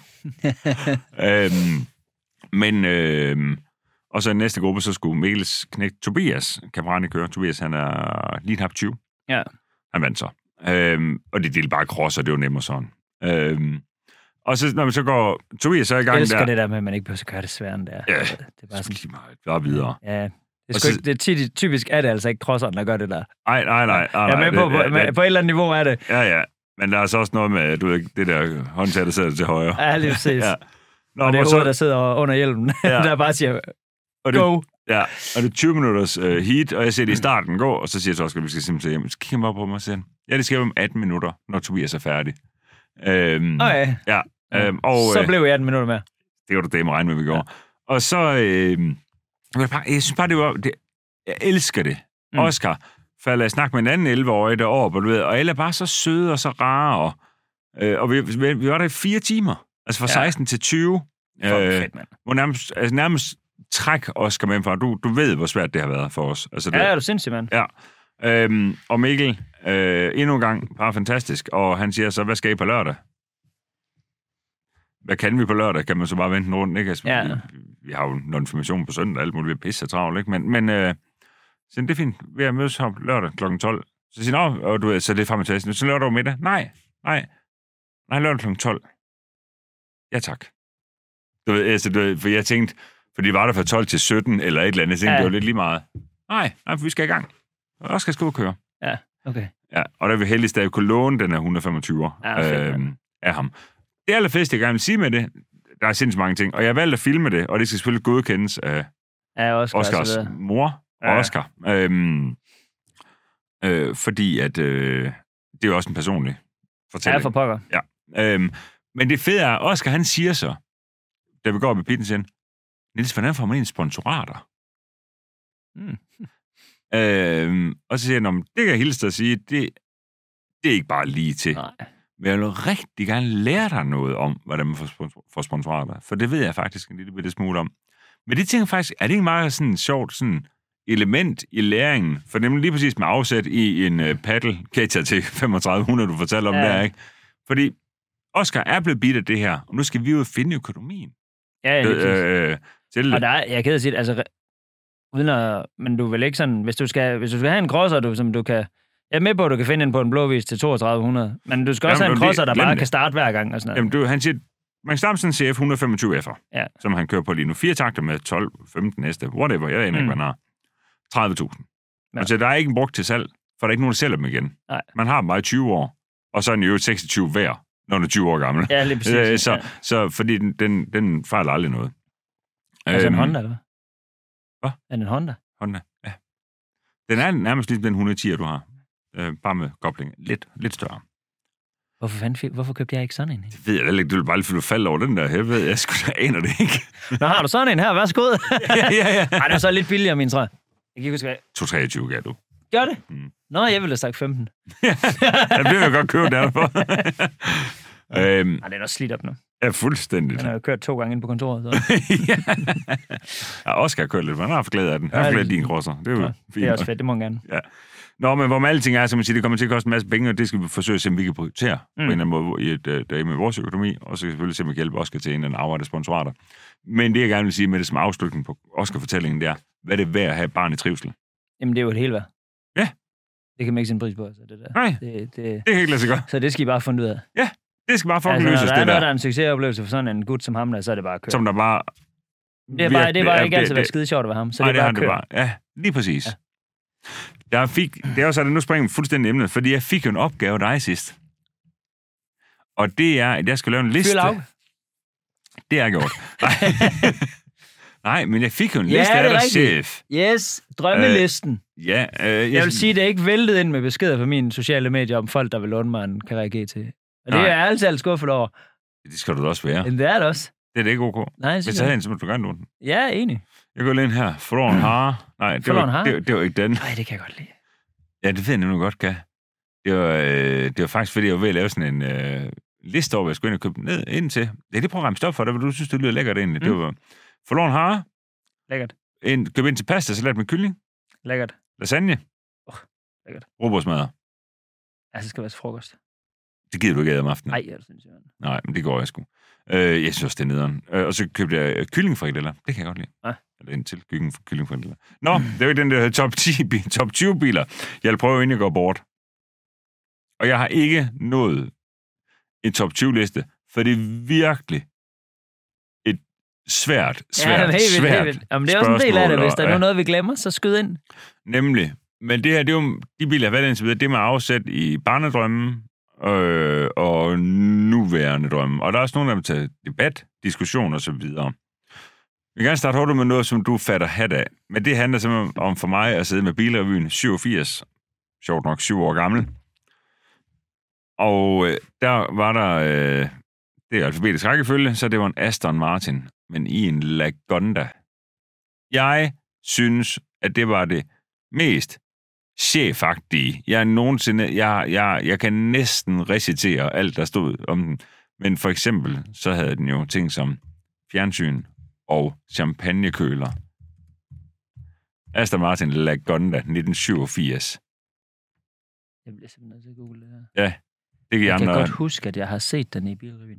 øhm, men, øhm, og så i næste gruppe, så skulle Mikkels knægt Tobias Caprani køre. Tobias, han er lige haft tyve. Ja. Han vandt så. Øhm, og det delte bare crosser, det var nemmere sådan. Øhm, og så, når man så går Tobias så i gang der... Jeg elsker der, det der med, at man ikke behøver at gøre det sværere end det er. Ja, det er bare sådan, meget, bare videre. Ja, det er, så, ikke, det er typisk er det altså ikke crosseren, der gør det der. Nej, nej, nej. Jeg er med på, det, på, det, på et eller andet niveau er det. Ja, ja. Men der er så også noget med, du ved, det der håndtag, der sidder til højre. Ja, lige præcis. Ja. Nå, og det er så, hovedet, der sidder under hjelmen, ja. der bare siger, og go. Det, Ja, og det er tyve minutters uh, heat, og jeg ser det i starten gå, og så siger jeg til Oscar, at vi skal simpelthen hjem. Så kigger jeg op på mig og siger, ja, det skal om atten minutter, når Tobias er færdig. Øhm, okay. Ja. Øhm, og, så blev jeg atten minutter med. Det var du dame regne med, vi gjorde. Ja. Og så, øh, jeg synes bare, det var, det, jeg elsker det. Mm. Oscar falder jeg snak med en anden elleve-årig deroppe, og, du ved, og alle er bare så søde og så rare, og, øh, og vi, vi, vi var der i fire timer, altså fra ja. seksten til tyve. Øh, fedt, mand. Hvor nærmest, altså nærmest træk Oscar med for, du, du ved, hvor svært det har været for os. Altså, det, ja, er du sindssygt, mand. Ja. Øhm, og Mikkel, øh, endnu en gang, bare fantastisk, og han siger så, hvad skal I på lørdag? Hvad kan vi på lørdag? Kan man så bare vente en rundt, ikke? Altså, ja. vi, vi har jo noget information på søndag, alt muligt, vi er pisse travlt, ikke? Men, men øh, så det er fint, vi har mødes her lørdag klokken tolv. Så siger jeg, og du ved, så det er frem og tilbage. Så lørdag middag? Nej, nej, nej, lørdag klokken tolv. Ja, tak. Du ved, altså, du ved, for jeg tænkte, for de var der fra tolv til sytten, eller et eller andet, jeg tænkte, ja. Det var lidt lige meget. Nej, nej, for vi skal i gang. Og også skal jeg køre. Ja, okay. Ja, og der er vi heldigst, at jeg kunne låne den her et hundrede og femogtyve ja, øh, af ham. Det allerfedeste, jeg gerne vil sige med det, der er sindssygt mange ting, og jeg har valgt at filme det, og det skal selvfølgelig godkendes af ja, Oscar, Oscars mor og ja. Oscar. Øhm, øh, fordi at øh, det er jo også en personlig fortælling. Ja, for pokker. Ja. Øhm, men det fede er, Oscar han siger så, da vi går op i pitten siger, Niels, hvordan får man en sponsorater? Mm. øhm, og så siger han, det kan jeg hilse at sige, det, det er ikke bare lige til. Nej. Men jeg vil rigtig gerne lære dig noget om, hvordan man får sponsorater. For det ved jeg faktisk en lille bitte smule om. Men det tænker jeg faktisk, er det ikke meget sådan sjovt sådan element i læringen? For nemlig lige præcis med afsæt i en uh, paddle catcher til femogtredive hundrede, du fortæller om ja. Der, ikke? Fordi Oscar er blevet bidt af det her, og nu skal vi jo finde økonomien. Ja, ja, øh, til og der er, jeg er ked af at sige, altså, uden at, men du vil ikke sådan, hvis du skal, hvis du skal have en crosser, du, som du kan, jeg er med på, at du kan finde en på en blåvis til toogtredive hundrede, men du skal også jamen, have en crosser, der bare det. Kan starte hver gang og sådan noget. Jamen, du, han siger, man kan starte sådan en C F et hundrede og femogtyve F'er, ja. Som han kører på lige nu. Fire takter med tolv, femten næste, whatever, jeg aner ikke, mm. hvad han har. tredive tusind. Ja. Altså, der er ikke en brugt til salg, for der er ikke nogen, der sælger dem igen. Nej. Man har dem bare i tyve år, og så er den jo seksogtyve hver, når den er tyve år gammel. Ja, lige præcis. så, ja. så fordi den, den, den fejler aldrig noget. Altså øhm, en Honda, eller hvad? Er det en Honda? Honda, ja. Den er nærmest ligesom den et hundrede og ti, du har. Øh, bare med kobling. Lidt, lidt større. Hvorfor, fanden, hvorfor købte jeg ikke sådan en? Det ved jeg da ikke. Du vil bare lige falde over den der. Jeg ved, jeg skulle da aner det ikke. Nå, har du sådan en her? Værsgo. ja, ja, ja. Ej, det er så lidt billigere, min, tror jeg. Jeg kan ikke huske, hvad. to treogtyve gav du. Gør det? Mm. Nå, jeg ville have sagt femten. Jeg bliver jo godt købt derfor. øhm, Ej, det er også slidt op nu. Ja, fuldstændig. Han har jo kørt to gange ind på kontoret. Så. ja. ja, Oscar har kørt lidt, men han har haft glæde af den. Han har haft din crosser. Det er jo ja, fint. Det er også fedt, det må han gerne. Ja. Nå, men hvor med alting er, som man siger, det kommer til at koste en masse penge, og det skal vi forsøge at se, om vi kan prioritere mm. på en eller anden måde i et uh, dag med vores økonomi, og så skal vi selvfølgelig se, om vi kan hjælpe Oscar til en eller anden arbejde sponsorater. Men det, jeg gerne vil sige med det som afslutning på Oscar-fortællingen, det er, hvad det er værd at have et barn i trivsel? Jamen, det er jo et helt værd. Ja. Det kan man ikke sætte pris på, altså, det der. Nej, det, det, det kan ikke lade sig gøre. Så det skal I bare finde ud af. Ja, det skal bare fucking altså, løses, det der. Når der er en succesoplevelse for sådan en gut som ham, der, så er det bare at køre. Som der bare... Det er bare, det er bare ikke altid været skide sjovt at være ham, så nej, det er bare det at køre. Ja, lige præcis. Ja. Jeg fik, det er også sådan, nu springer fuldstændig emnet, fordi jeg fik jo en opgave af dig sidst. Og det er, at jeg skal lave en liste. Fyr det har jeg gjort. Nej, men jeg fik jo en ja, liste af dig, chef. Yes, drømmelisten. Øh, ja, øh, jeg, jeg vil sige, det er ikke væltet ind med beskeder på mine sociale medier om folk, der vil låne mig en Carrera G T. Og det er jeg altid alt skuffet over. Det skal du da også være. Men det er det også. Det er det ikke ok. Nej, hvis jeg havde en, så må du gerne låne den. Ja, enig. Jeg går lige ind her. Forlåren har. Nej, det var, det, det var ikke den. Nej, det kan jeg godt lide. Ja, det ved jeg nemlig godt, kan. Det var, øh, det var faktisk, fordi jeg var ved at lave sådan en øh, liste over, hvad jeg skulle ind og købe ned ind til. Det er det program, stop for dig, du synes, det lyder lækkert egentlig. Mm. Det var forlåren har. Lækkert. En, køb ind til pasta, salat med kylling. Lækkert. Lasagne. Oh, lækkert. Robotsmadder. Ja, så skal det være til frokost. Det gider du ikke æde om aftenen. Nej, jeg synes jeg. Nej, men det går jeg sgu. Øh, jeg synes, det er nederen. Øh, og så købte jeg øh, kyllingfrikadeller. Det kan jeg godt lide. Ja. Eller en til kyllingfrikadeller. Nå, det er jo den der top ti, top tyve biler. Jeg vil prøve, inden jeg går bort. Og jeg har ikke nået en top tyve-liste, for det er virkelig et svært, svært, ja, helt vildt, svært helt vildt. Jamen, det er også en del af det. Hvis der er ja. noget, vi glemmer, så skyd ind. Nemlig. Men det her, det er jo de biler, jeg har valgt indtil videre, det er med afsæt i barnedrømmen øh, og nuværende drømme. Og der er også nogen, der vil tage debat, diskussion og så videre. Vi kan gerne starte hurtigt med noget, som du fatter hat af. Men det handler simpelthen om for mig at sidde med Bilrevyen syvogfirs. Sjovt nok syv år gammel. Og øh, der var der... Øh, det er alfabetisk rækkefølge, så det var en Aston Martin, men i en Lagonda. Jeg synes, at det var det mest chefagtige. Jeg nogensinde... Jeg, jeg, jeg kan næsten recitere alt, der stod om den. Men for eksempel, så havde den jo ting som fjernsyn og champagnekøler. Aston Martin Lagonda nitten syvogfirs. Jeg bliver simpelthen nødt til at google det her. Ja, det kan jeg, jeg andre... kan godt huske, at jeg har set den i Bilrevyen.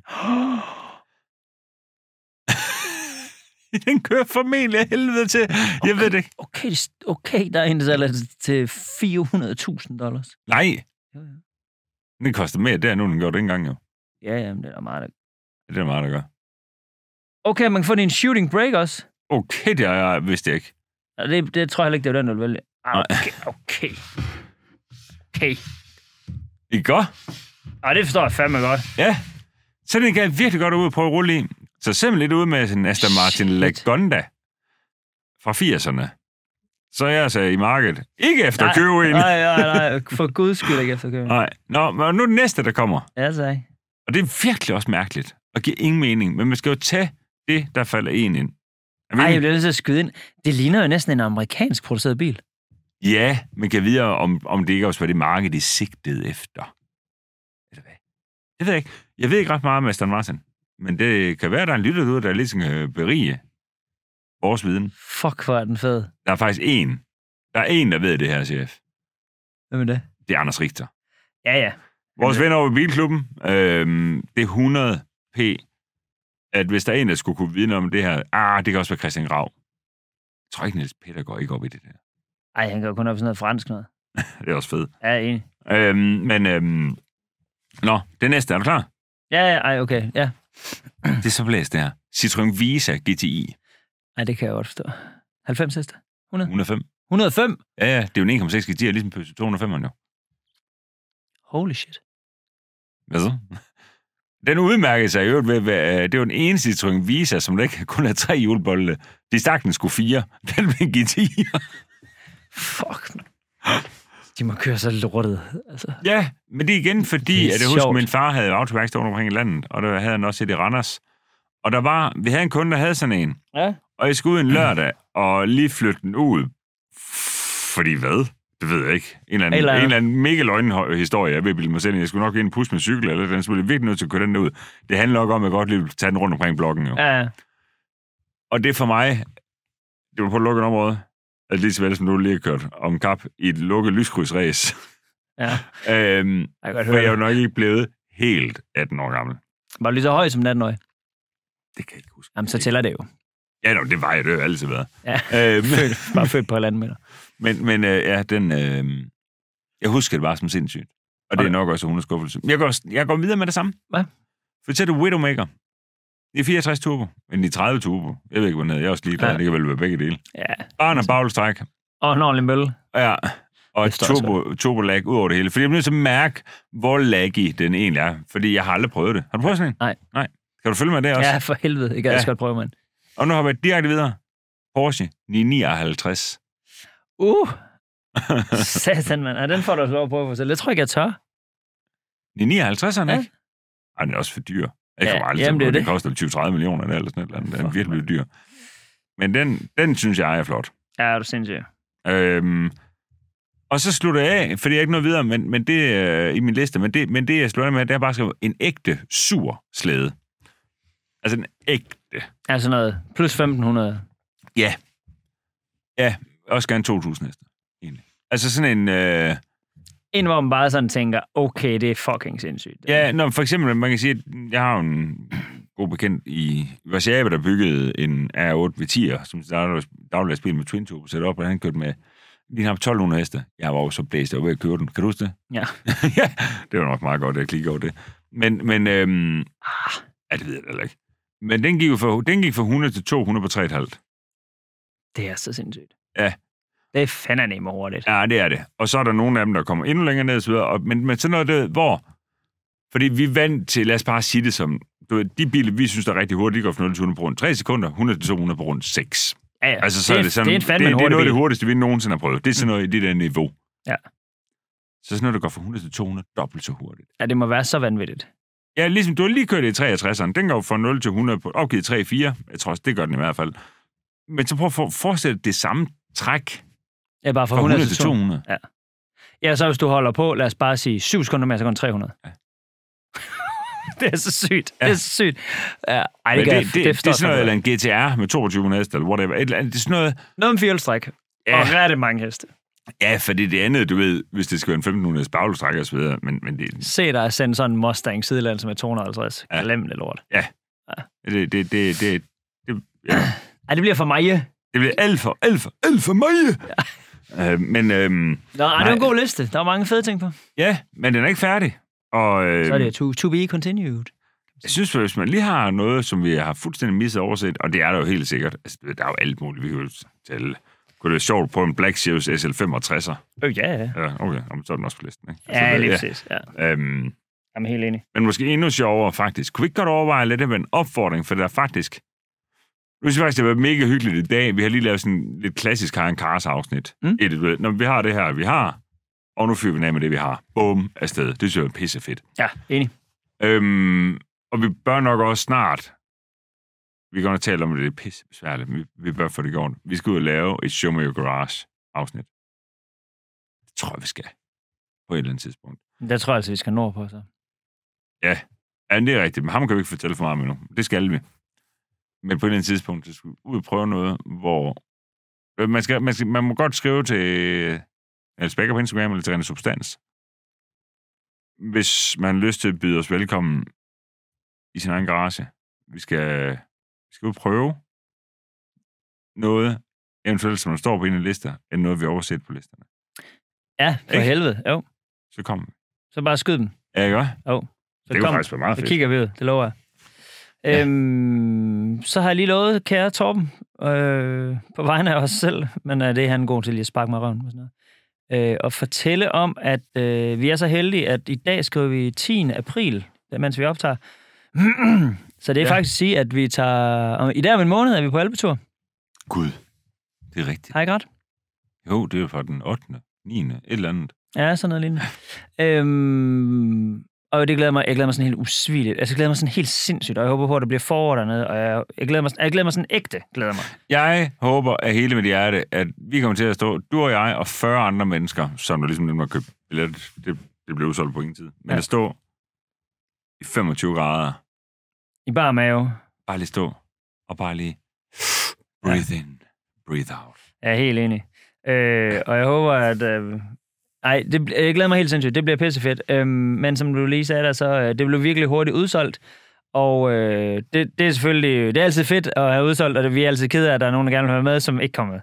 Den kører formentlig af helvede til. Jeg okay, ved det ikke. Okay, okay, der er en, der sælger til fire hundrede tusind dollars. Nej. Jo, jo. Den koster mere der, nu den gjorde det engang jo. Ja, ja, men det er meget, der... Det er meget, der gør. Okay, man kan få det i en shooting break også. Okay, det har jeg vidst ikke. Ja, det, det tror jeg heller ikke, det var den, du ville vælge. Ah, okay, okay. Okay. I går? Ah, det forstår jeg fandme godt. Ja. Så den gav virkelig godt ud at prøve at rulle i. Så simpelthen lidt ud med sådan Aston Martin Lagonda fra firserne. Så er jeg altså i markedet. Ikke efter nej, at købe en. Nej, nej, nej. For guds skyld ikke efter at købe en. Nej. Nå, men nu er det næste, der kommer. Ja, så ikke. Og det er virkelig også mærkeligt. Og giver ingen mening. Men man skal jo tage det, der falder en ind. Nej, jeg bliver nødt til at skyde ind. Det ligner jo næsten en amerikansk produceret bil. Ja, man kan vide, om, om det ikke også var det marked, de sigtede efter. Eller hvad? Det ved jeg ikke. Jeg ved ikke ret meget om Aston Martin. Men det kan være, at der er en lytter derude, der lidt skal berige vores viden. Fuck, hvor er den fed. Der er faktisk en. Der er en, der ved det her, chef. Hvem er det? Det er Anders Richter. Ja, ja. Vores venner over i Bilklubben. Øhm, det er hundrede p, at hvis der er en, der skulle kunne vide om det her, ah, det kan også være Christian Grav. Jeg tror ikke, Niels Peter går ikke op i det der. Ej, han kan jo kun have sådan noget fransk noget. Det er også fedt. Ja, enig. Øhm, men, øhm, nå, det næste, er du klar? Ja, ja, ej, okay, ja. Det er så blæst det her. Citroën Visa G T I. Ej, det kan jeg godt forstå. halvfems heste? hundrede? hundrede og fem. hundrede og fem? Ja, ja, det er jo en en komma seks G T I, ligesom på to hundrede og fem jo. Holy shit. Hvad så? Den udmærkede sig jo ved, det er jo den ene Citroën Visa, som der ikke kun har tre hjulbolde. De stak den sgu fire. Den med G T I. Fuck, man. De må køre så lortet, altså. Ja, men det er igen fordi, det er at jeg husker, at min far havde autoværksted omkring i landet, og der havde han også et i Randers. Og der var, vi havde en kunde, der havde sådan en. Ja. Og jeg skulle ud en lørdag, og lige flytte den ud. Fordi hvad? Det ved jeg ikke. En eller anden, eller... En eller anden mega løgnhistorie, jeg vil bilde mig selv ind. Jeg skulle nok ind og pusse med cykel, eller den skulle virkelig nødt til at køre den ud. Det handler nok om, at jeg godt lige vil tage den rundt omkring blokken, jo. Ja. Og det for mig, det var på et lukket område, at lige så vel som du lige har kørt om kap i et lukket lyskrydsræs. Ja. øhm, jeg for jeg er jo nok ikke blevet helt atten år gammel. Var du lige så høj som atten-årig? Det kan jeg ikke huske. Jamen, så tæller det jo. Ja, no, det var jeg, det har altid været. Ja, øhm, født, bare født på halvanden meter. Men, men øh, ja, den... Øh, jeg husker det bare som sindssygt. Og det er nok også hundrede skuffelse. Jeg går, jeg går videre med det samme. Hvad? For til det Widowmaker. Det er fireogtres turbo, men de tredive turbo. Jeg ved ikke, hvad den er. Jeg er også lige klar. Ja. Det kan vel være begge dele. Ja. Barn og baglstræk. Og en ordentlig mølle. Ja, og et turbo, turbo-lag ud over det hele. Fordi jeg bliver nødt til at mærke, hvor laggy den egentlig er. Fordi jeg har aldrig prøvet det. Har du prøvet sådan en? Nej. Nej. Kan du følge med det også? Ja, for helvede. Det kan jeg ja. godt prøve, mand. Og nu har vi været direkte videre. Porsche ni nioghalvtreds. Uh! Satan, mand. Ja, den får du også lov at prøve for selv. Det tror jeg ikke, jeg tør. ni nioghalvtreds'eren, ja. ikke? Ej, den er også for dyr. Jeg kommer ja, aldrig jamen, til, det, det koster tyve til tredive millioner eller sådan et eller andet. Den er virkelig dyr. Men den, den synes jeg er flot. Ja, det er sindssygt. Øhm, og så slutter jeg af, fordi jeg ikke noget videre men, men det er i min liste, men det, men det jeg slutter med, det er bare skrevet en ægte sur slæde. Altså en ægte. Altså noget plus femten hundrede. Ja. Ja, også gerne to tusind næste. Egentlig. Altså sådan en... Øh... En, hvor man bare sådan tænker, okay, det er fucking sindssygt. Ja, når for eksempel, man kan sige, at jeg har en god bekendt i Warszawa, der byggede en R otte V ti'er, som dagligdagsbil med twin turbo, sæt op, og han kørte med lige har tolv hundrede heste. Jeg var jo så blæst, jeg var ved at køre den. Kan du huske det? Ja. Ja, det var nok meget godt, at jeg klikker over det. Men, men øhm, ah, ja, det ved jeg heller ikke. Men den gik jo for, den gik fra hundrede til to hundrede på tre komma fem. Det er så sindssygt. Ja. Det er fandme hurtigt. Ja, det er det. Og så er der nogle af dem, der kommer endnu længere ned, så videre. Og, men, men sådan noget, det, hvor... Fordi vi er vant til, lad os bare sige det som du ved, de biler, vi synes, der er rigtig hurtigt, de går fra nul til hundrede på rundt tre sekunder, hundrede til to hundrede på rundt seks. Ja, ja. Altså, så det, er det, sådan, det er en fandme det, en det er noget af bil. det hurtigste, vi nogensinde har prøvet. Det er sådan noget i det der niveau. Ja. Så sådan noget, der går fra hundrede til to hundrede dobbelt så hurtigt. Ja, det må være så vanvittigt. Ja, ligesom du har lige kørt i treogtresseren. Den går fra nul til hundrede på opgivet tre komma fire. Jeg tror også, det gør den i hvert fald. Men så prøv at forestille det samme træk. Ja, bare fra, fra hundrede til to hundrede. Ja. Ja, så hvis du holder på, lad os bare sige syv sekunder mere, så går den tre hundrede. Ja. Det er så sygt. Ja. Det er så sygt. Ja, ej, det, det, det, det, det, det er sådan noget, eller en G T R med toogtyve heste, eller whatever. Det er sådan noget... Noget med firehjulstræk. Ja. Og ret mange heste. Ja, for det er det andet, du ved, hvis det skal være en femten hundrede baghjulstræk og så videre. Men, men det... Se dig at sende sådan en Mustang sideland som er to hundrede og halvtreds. Ja. Glem det lort. Ja. ja. Det, det, det, det, det, ja. Ej, det bliver for mig. Det bliver alt for, alt for, alt for mig. Ja. Øh, men... Øhm, Nå, det er en god liste. Der er mange fede ting på. Ja, men den er ikke færdig. Og, øh, så er det to, to be continued. Jeg synes, hvis man lige har noget, som vi har fuldstændig misset overset, og det er der jo helt sikkert. Altså, der er jo alt muligt, vi kan jo tale. Kunne det være sjovt på en Black Series S L femogtresser? Øh, ja, ja. Ja, okay. Så er den også på listen, ikke? Ja, så, lige præcis. Ja. Øhm, Jamen, helt enig. Men måske endnu sjovere, faktisk. Kunne vi ikke godt overveje lidt med en opfordring, for det er faktisk... Nu synes jeg faktisk, det har været mega hyggeligt i dag. Vi har lige lavet sådan en lidt klassisk Karin Kars afsnit. Mm. Et, ved, når vi har det her, vi har, og nu fyrer vi af med det, vi har. Bum, afsted. Det synes jeg er pissefedt. Ja, enig. Øhm, og vi bør nok også snart, vi kan godt tale om, at det er pissebesværligt, men vi, vi bør få det gjort. Vi skal ud og lave et Show Me Your Garage afsnit. Det tror jeg, vi skal. På et eller andet tidspunkt. Det tror jeg altså, vi skal nå på, så. Ja, ja det er rigtigt. Men ham kan vi ikke fortælle for meget med nu. Det skal vi. Men på et eller andet tidspunkt, så skal vi ud og prøve noget, hvor man, skal, man, skal, man må godt skrive til Niels Becker på Instagram eller til Rene Substans, hvis man har lyst til at byde os velkommen i sin egen garage. Vi skal, vi skal ud og prøve noget, eventuelt som der står på en af lister, end noget, vi har overset på listerne. Ja, for ikke? Helvede. Jo. Så kom vi. Så bare skyd dem. Ja, ikke også? Jo. Så det er faktisk være meget fedt. Så kigger vi ud, det lover jeg. Ja. Øhm, så har jeg lige lovet, kære Torben, øh, på vegne af os selv, men øh, det er han god til lige at sparke mig røven og sådan noget, øh, og fortælle om, at øh, vi er så heldige, at i dag skriver vi tiende april, mens vi optager. Så det er ja. faktisk at sige, at vi tager... I dag om en måned er vi på Alpetur. Gud, det er rigtigt. Har I ikke ret? Jo, det er fra den ottende, niende, et eller andet. Ja, sådan noget lignende. øhm, og det glæder mig, jeg glæder mig sådan helt usvigeligt. Altså, jeg glæder mig sådan helt sindssygt, og jeg håber på, at der bliver forår dernede, og jeg, jeg, glæder mig, jeg glæder mig sådan ægte, glæder mig. Jeg håber af hele mit hjerte, at vi kommer til at stå, du og jeg og fyrre andre mennesker, som du ligesom har købt billet, det, det blev udsolgt på ingen tid, men ja. at stå i femogtyve grader. I bare mave. Bare lige stå, og bare lige breathe ja. in, breathe out. Jeg er helt enig. Øh, og jeg håber, at... Øh, ej, det, jeg glæder mig helt sindssygt. Det bliver pissefedt. Øh, men som du lige sagde der, så øh, det blev virkelig hurtigt udsolgt. Og øh, det, det er selvfølgelig... Det er altid fedt at have udsolgt, og vi er altid kede af, at der er nogen, der gerne vil have med, som ikke kommer med.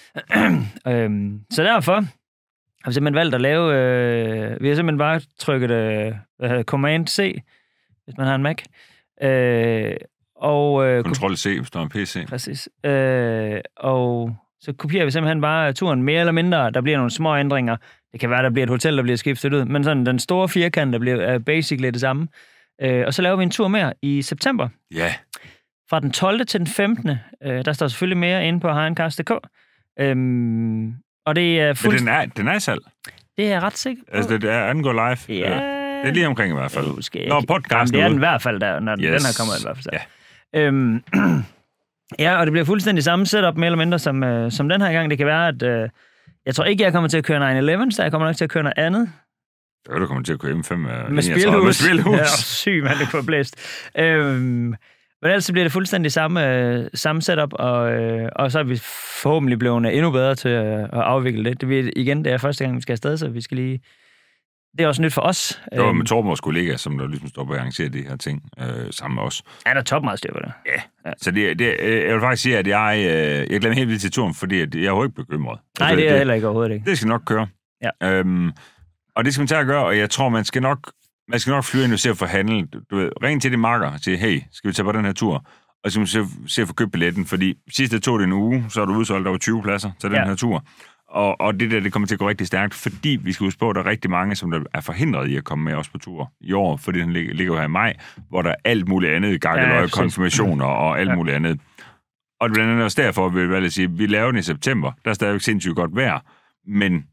øh, så derfor har vi simpelthen valgt at lave... Øh, vi har simpelthen bare trykket øh, Command-C, hvis man har en Mac. Øh, og... Øh, Control-C, hvis du har en P C. Præcis. Øh, og... Så kopierer vi simpelthen bare turen mere eller mindre. Der bliver nogle små ændringer. Det kan være, der bliver et hotel, der bliver skiftet ud. Men sådan den store firkant, der bliver basically det samme. Øh, og så laver vi en tur mere i september. Ja. Yeah. Fra den tolvte til den femtende Øh, der står selvfølgelig mere inde på harencast punktum d k. Øhm, og det er fuldt... Men den er, den er i salg? Det er jeg ret sikker på. Altså, det er angår live? Ja. Det er lige omkring i hvert fald. Jo, Når podcasten det er den i hvert fald, der, når yes. den her kommer i hvert fald. Ja. Øhm, Ja, og det bliver fuldstændig samme setup, mere eller mindre, som, øh, som den her gang. Det kan være, at øh, jeg tror ikke, jeg kommer til at køre nine eleven, så jeg kommer nok til at køre noget andet. Det er du kommer til at køre M fem med, med spilhus. Med spilhus. Ja, syg, man, det kunne have blæst. Øhm, men ellers bliver det fuldstændig samme, øh, samme setup, og, øh, og så er vi forhåbentlig blevet endnu bedre til øh, at afvikle det. Det bliver igen, det er første gang, vi skal afsted, så vi skal lige... Det er også nyt for os. Det var med Torben, vores kollega, som der ligesom står på at arrangere de her ting øh, sammen med os. Ja, der er top meget styr på det. Ja, ja. Så det, det, jeg vil faktisk sige, at jeg, øh, jeg glemmer helt vildt til turen, fordi jeg er jo ikke bekymret. Nej, altså, det er jeg heller ikke overhovedet ikke. Det skal nok køre. Ja. Øhm, og det skal man tage at gøre, og jeg tror, man skal nok, man skal nok flyve ind og se at forhandle. Du ved, ring til de makker og sige, hey, skal vi tage på den her tur? Og så skal man se, se at få købt billetten, fordi sidst det tog det en uge, så er du udsolgt over tyve pladser til den ja. her tur. og, og det der, det kommer til at gå rigtig stærkt, fordi vi skal huske på, at der er rigtig mange, som der er forhindret i at komme med os på tur i år, fordi den ligger, ligger jo her i maj, hvor der er alt muligt andet, gakkeløje, ja, konfirmationer og alt ja. muligt andet. Og blandt andet også derfor, vil jeg sige, vi laver den i september, der er stadigvæk sindssygt godt vejr, men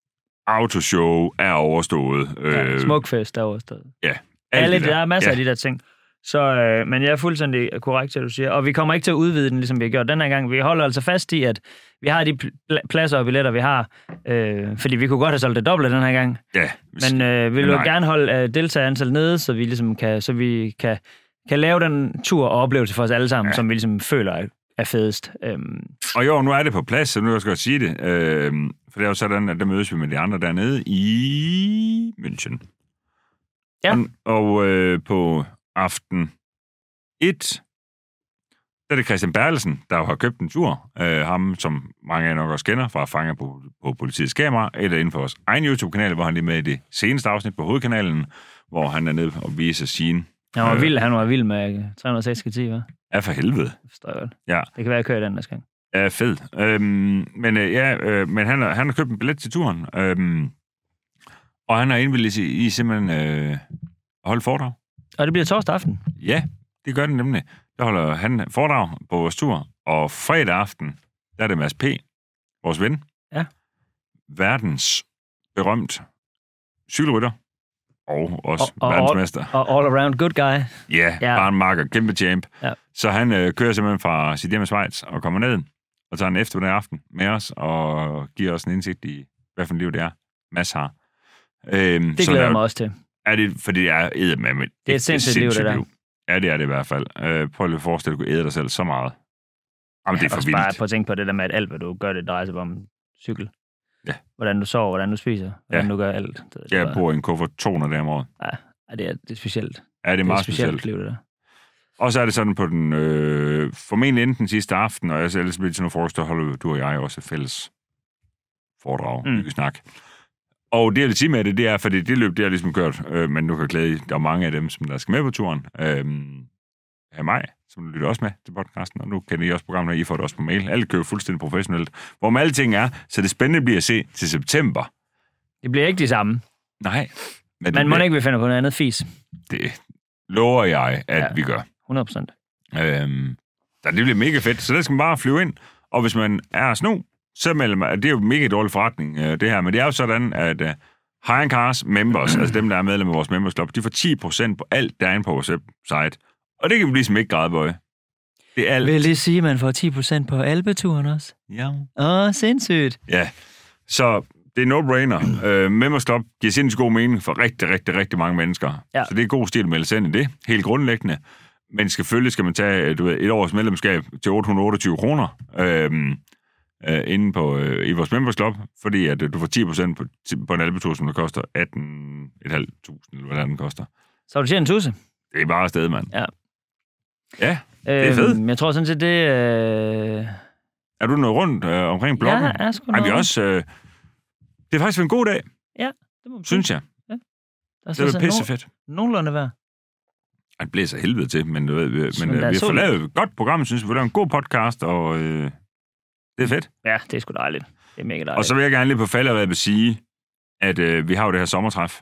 autoshow er overstået. Ja, øh, smukfest er overstået. Ja. Alle, der. der er masser ja. af de der ting. Så, øh, men jeg er fuldstændig korrekt, det du siger. Og vi kommer ikke til at udvide den, ligesom vi har gjort den her gang. Vi holder altså fast i, at vi har de pl- pladser og billetter, vi har. Øh, fordi vi kunne godt have solgt det dobbelt den her gang. Ja. Men øh, vi vil jo gerne holde øh, deltagerantal nede, så vi ligesom kan, så vi kan, kan lave den tur og oplevelse for os alle sammen, ja. som vi ligesom føler er, er fedest. Øhm. Og jo, nu er det på plads, så nu skal jeg sige det. Øh, for det er jo sådan, at der mødes vi med de andre dernede i München. Ja. Og, og øh, på aften et, der er det Christian Bertelsen, der har købt en tur. Øh, ham, som mange af jer nok også kender fra Fanger på, på politiets kamera, eller inden for vores egen YouTube-kanal, hvor han lige med i det seneste afsnit på hovedkanalen, hvor han er nede og viser sine... Han var, øh, vild, han var vild med tre hundrede og seks ti, hva'? Ja, for helvede. Det forstår jeg godt. Ja. Det kan være, at jeg kører den næste gang. Ja, fed. Øhm, men øh, ja, øh, men han, han har købt en billet til turen, øhm, og han har indvildet i, i simpelthen øh, at holde foredrag. Og det bliver torsdag aften? Ja, det gør det nemlig. Der holder han foredrag på vores tur, og fredag aften, der er det Mads P., vores ven. Ja. Verdens berømt cykelrytter, og også og, og verdensmester. All, og all around good guy. Ja, ja. Bare en marker, kæmpe champ. Ja. Så han øh, kører simpelthen fra sit hjem i Schweiz og kommer ned, og tager en eftermiddag aften med os, og giver os en indsigt i, hvad for en liv det er, Mads har. Øhm, det glæder jeg mig også til. Er det, fordi det er eddermame. Det er et sindssygt liv, det der. Liv. Ja, det er det i hvert fald. Øh, prøv lige at forestille dig, at du æde dig selv så meget. Jamen, ja, det er for vildt. Bare prøv at tænke på det der med, at alt, hvad du gør, det drejer sig om cykel. Ja. Hvordan du sover, hvordan du spiser, hvordan ja. du gør alt. Det, det jeg bor i en kuffert to hundrede dage om året. Ja, det er, det er specielt. Ja, det er meget det er specielt. specielt. Liv, det der. Og så er det sådan på den, øh, formentlig inden den sidste aften, og ellers bliver det til nogle frokost, der holder du og jeg også fælles foredrag, mm. snak. Og det, jeg vil sige med det, det er, fordi det løb, det har ligesom kørt, øh, men nu kan glæde, der er mange af dem, som der skal med på turen. Øh, her mig, som lytter også med til podcasten, og nu kan I også programmet, I får det også på mail. Alle kører fuldstændig professionelt. Hvor med alting er, så det spændende bliver at se til september. Det bliver ikke det samme. Nej. Men man må ikke, vi finder på noget andet fis. Det lover jeg, at ja, vi gør. hundrede procent. Øhm, det bliver mega fedt, så der skal man bare flyve ind. Og hvis man er snu, så melder man, det er jo mega dårlig forretning, det her, men det er jo sådan, at uh, Hire Cars members, altså dem, der er medlem af vores members club, de får ti procent på alt, der er inde på vores website. Og det kan vi ligesom ikke grædebøje. Det er alt. Vil det sige, at man får ti procent på Alpeturen også? Ja. Åh, sindssygt. Ja, så det er no-brainer. Uh, members club giver sindssygt god mening for rigtig, rigtig, rigtig mange mennesker. Ja. Så det er god stil at melde sig ind i det, helt grundlæggende. Men selvfølgelig skal man tage du ved, et års medlemskab til otte hundrede og otteogtyve kroner. Uh, Uh, inde på, uh, i vores members club, fordi at uh, du får ti procent på, på en alpetur, som der koster atten tusind fem hundrede, eller hvad den koster. Så du tjener en tusse? Det er bare afsted, mand. Ja. Ja, det er fedt. Øhm, jeg tror sådan set, det... Øh... Er du noget rundt øh, omkring bloggen? Ja, jeg er sgu noget. Ej, vi også, øh... Det er faktisk en god dag. Ja, det må man synes jeg. Ja. Det er pissefedt. Nogenlunde værd. Det blæser helvede til, men, øh, men øh, vi har fået lavet et godt program, synes vi. Vi har lavet en god podcast, og... Øh... Det er fedt. Ja, det er sgu dejligt. Det er mega dejligt. Og så vil jeg gerne lige på falderevet sige, at øh, vi har jo det her sommertræf.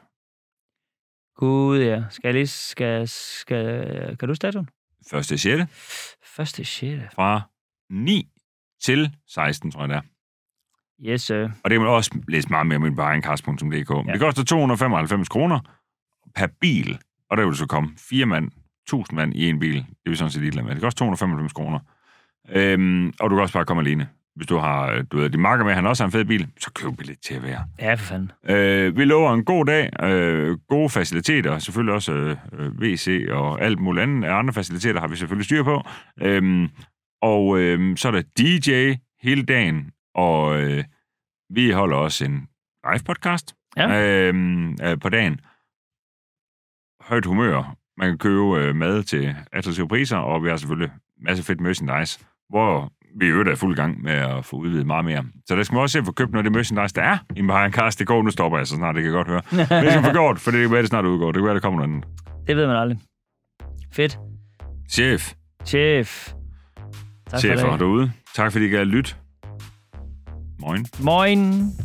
Gud, ja. Skal jeg lige... Skal, skal, kan du statuen? første sjette første sjette Fra ni til seksten, tror jeg det er. Yes, sir. Og det kan man også læse meget mere om på egenkast punktum d k. Ja. Det koster to hundrede og femoghalvfems kroner per bil, og der vil så komme fire mand, tusind mand i en bil. Det vil sådan set ligeglad med. Det koster to hundrede og femoghalvfems kroner. Øhm, og du kan også bare komme alene. Hvis du har, du ved, de marker med, han også har en fed bil, så køb billet til at være. Ja, for fanden. Øh, vi lover en god dag, øh, gode faciliteter, selvfølgelig også øh, W C og alt muligt andet. Andre faciliteter har vi selvfølgelig styr på. Øh, og øh, så er der D J hele dagen, og øh, vi holder også en live-podcast ja. øh, øh, på dagen. Højt humør. Man kan købe øh, mad til attraktive priser, og vi har selvfølgelig masse fedt merchandise, hvor vi øvrigt er fuld gang med at få udvidet meget mere. Så der skal man også se at få købt noget af det merchandise, der er i Hire punktum d k. Nu stopper jeg så snart, det kan jeg godt høre. Men det skal få gjort, for det kan være, det snart udgår. Det kan være, der kommer noget andet. Det ved man aldrig. Fedt. Chef. Chef. Tak Chefer for det. Derude. Tak fordi I gad lytte. Moin. Moin.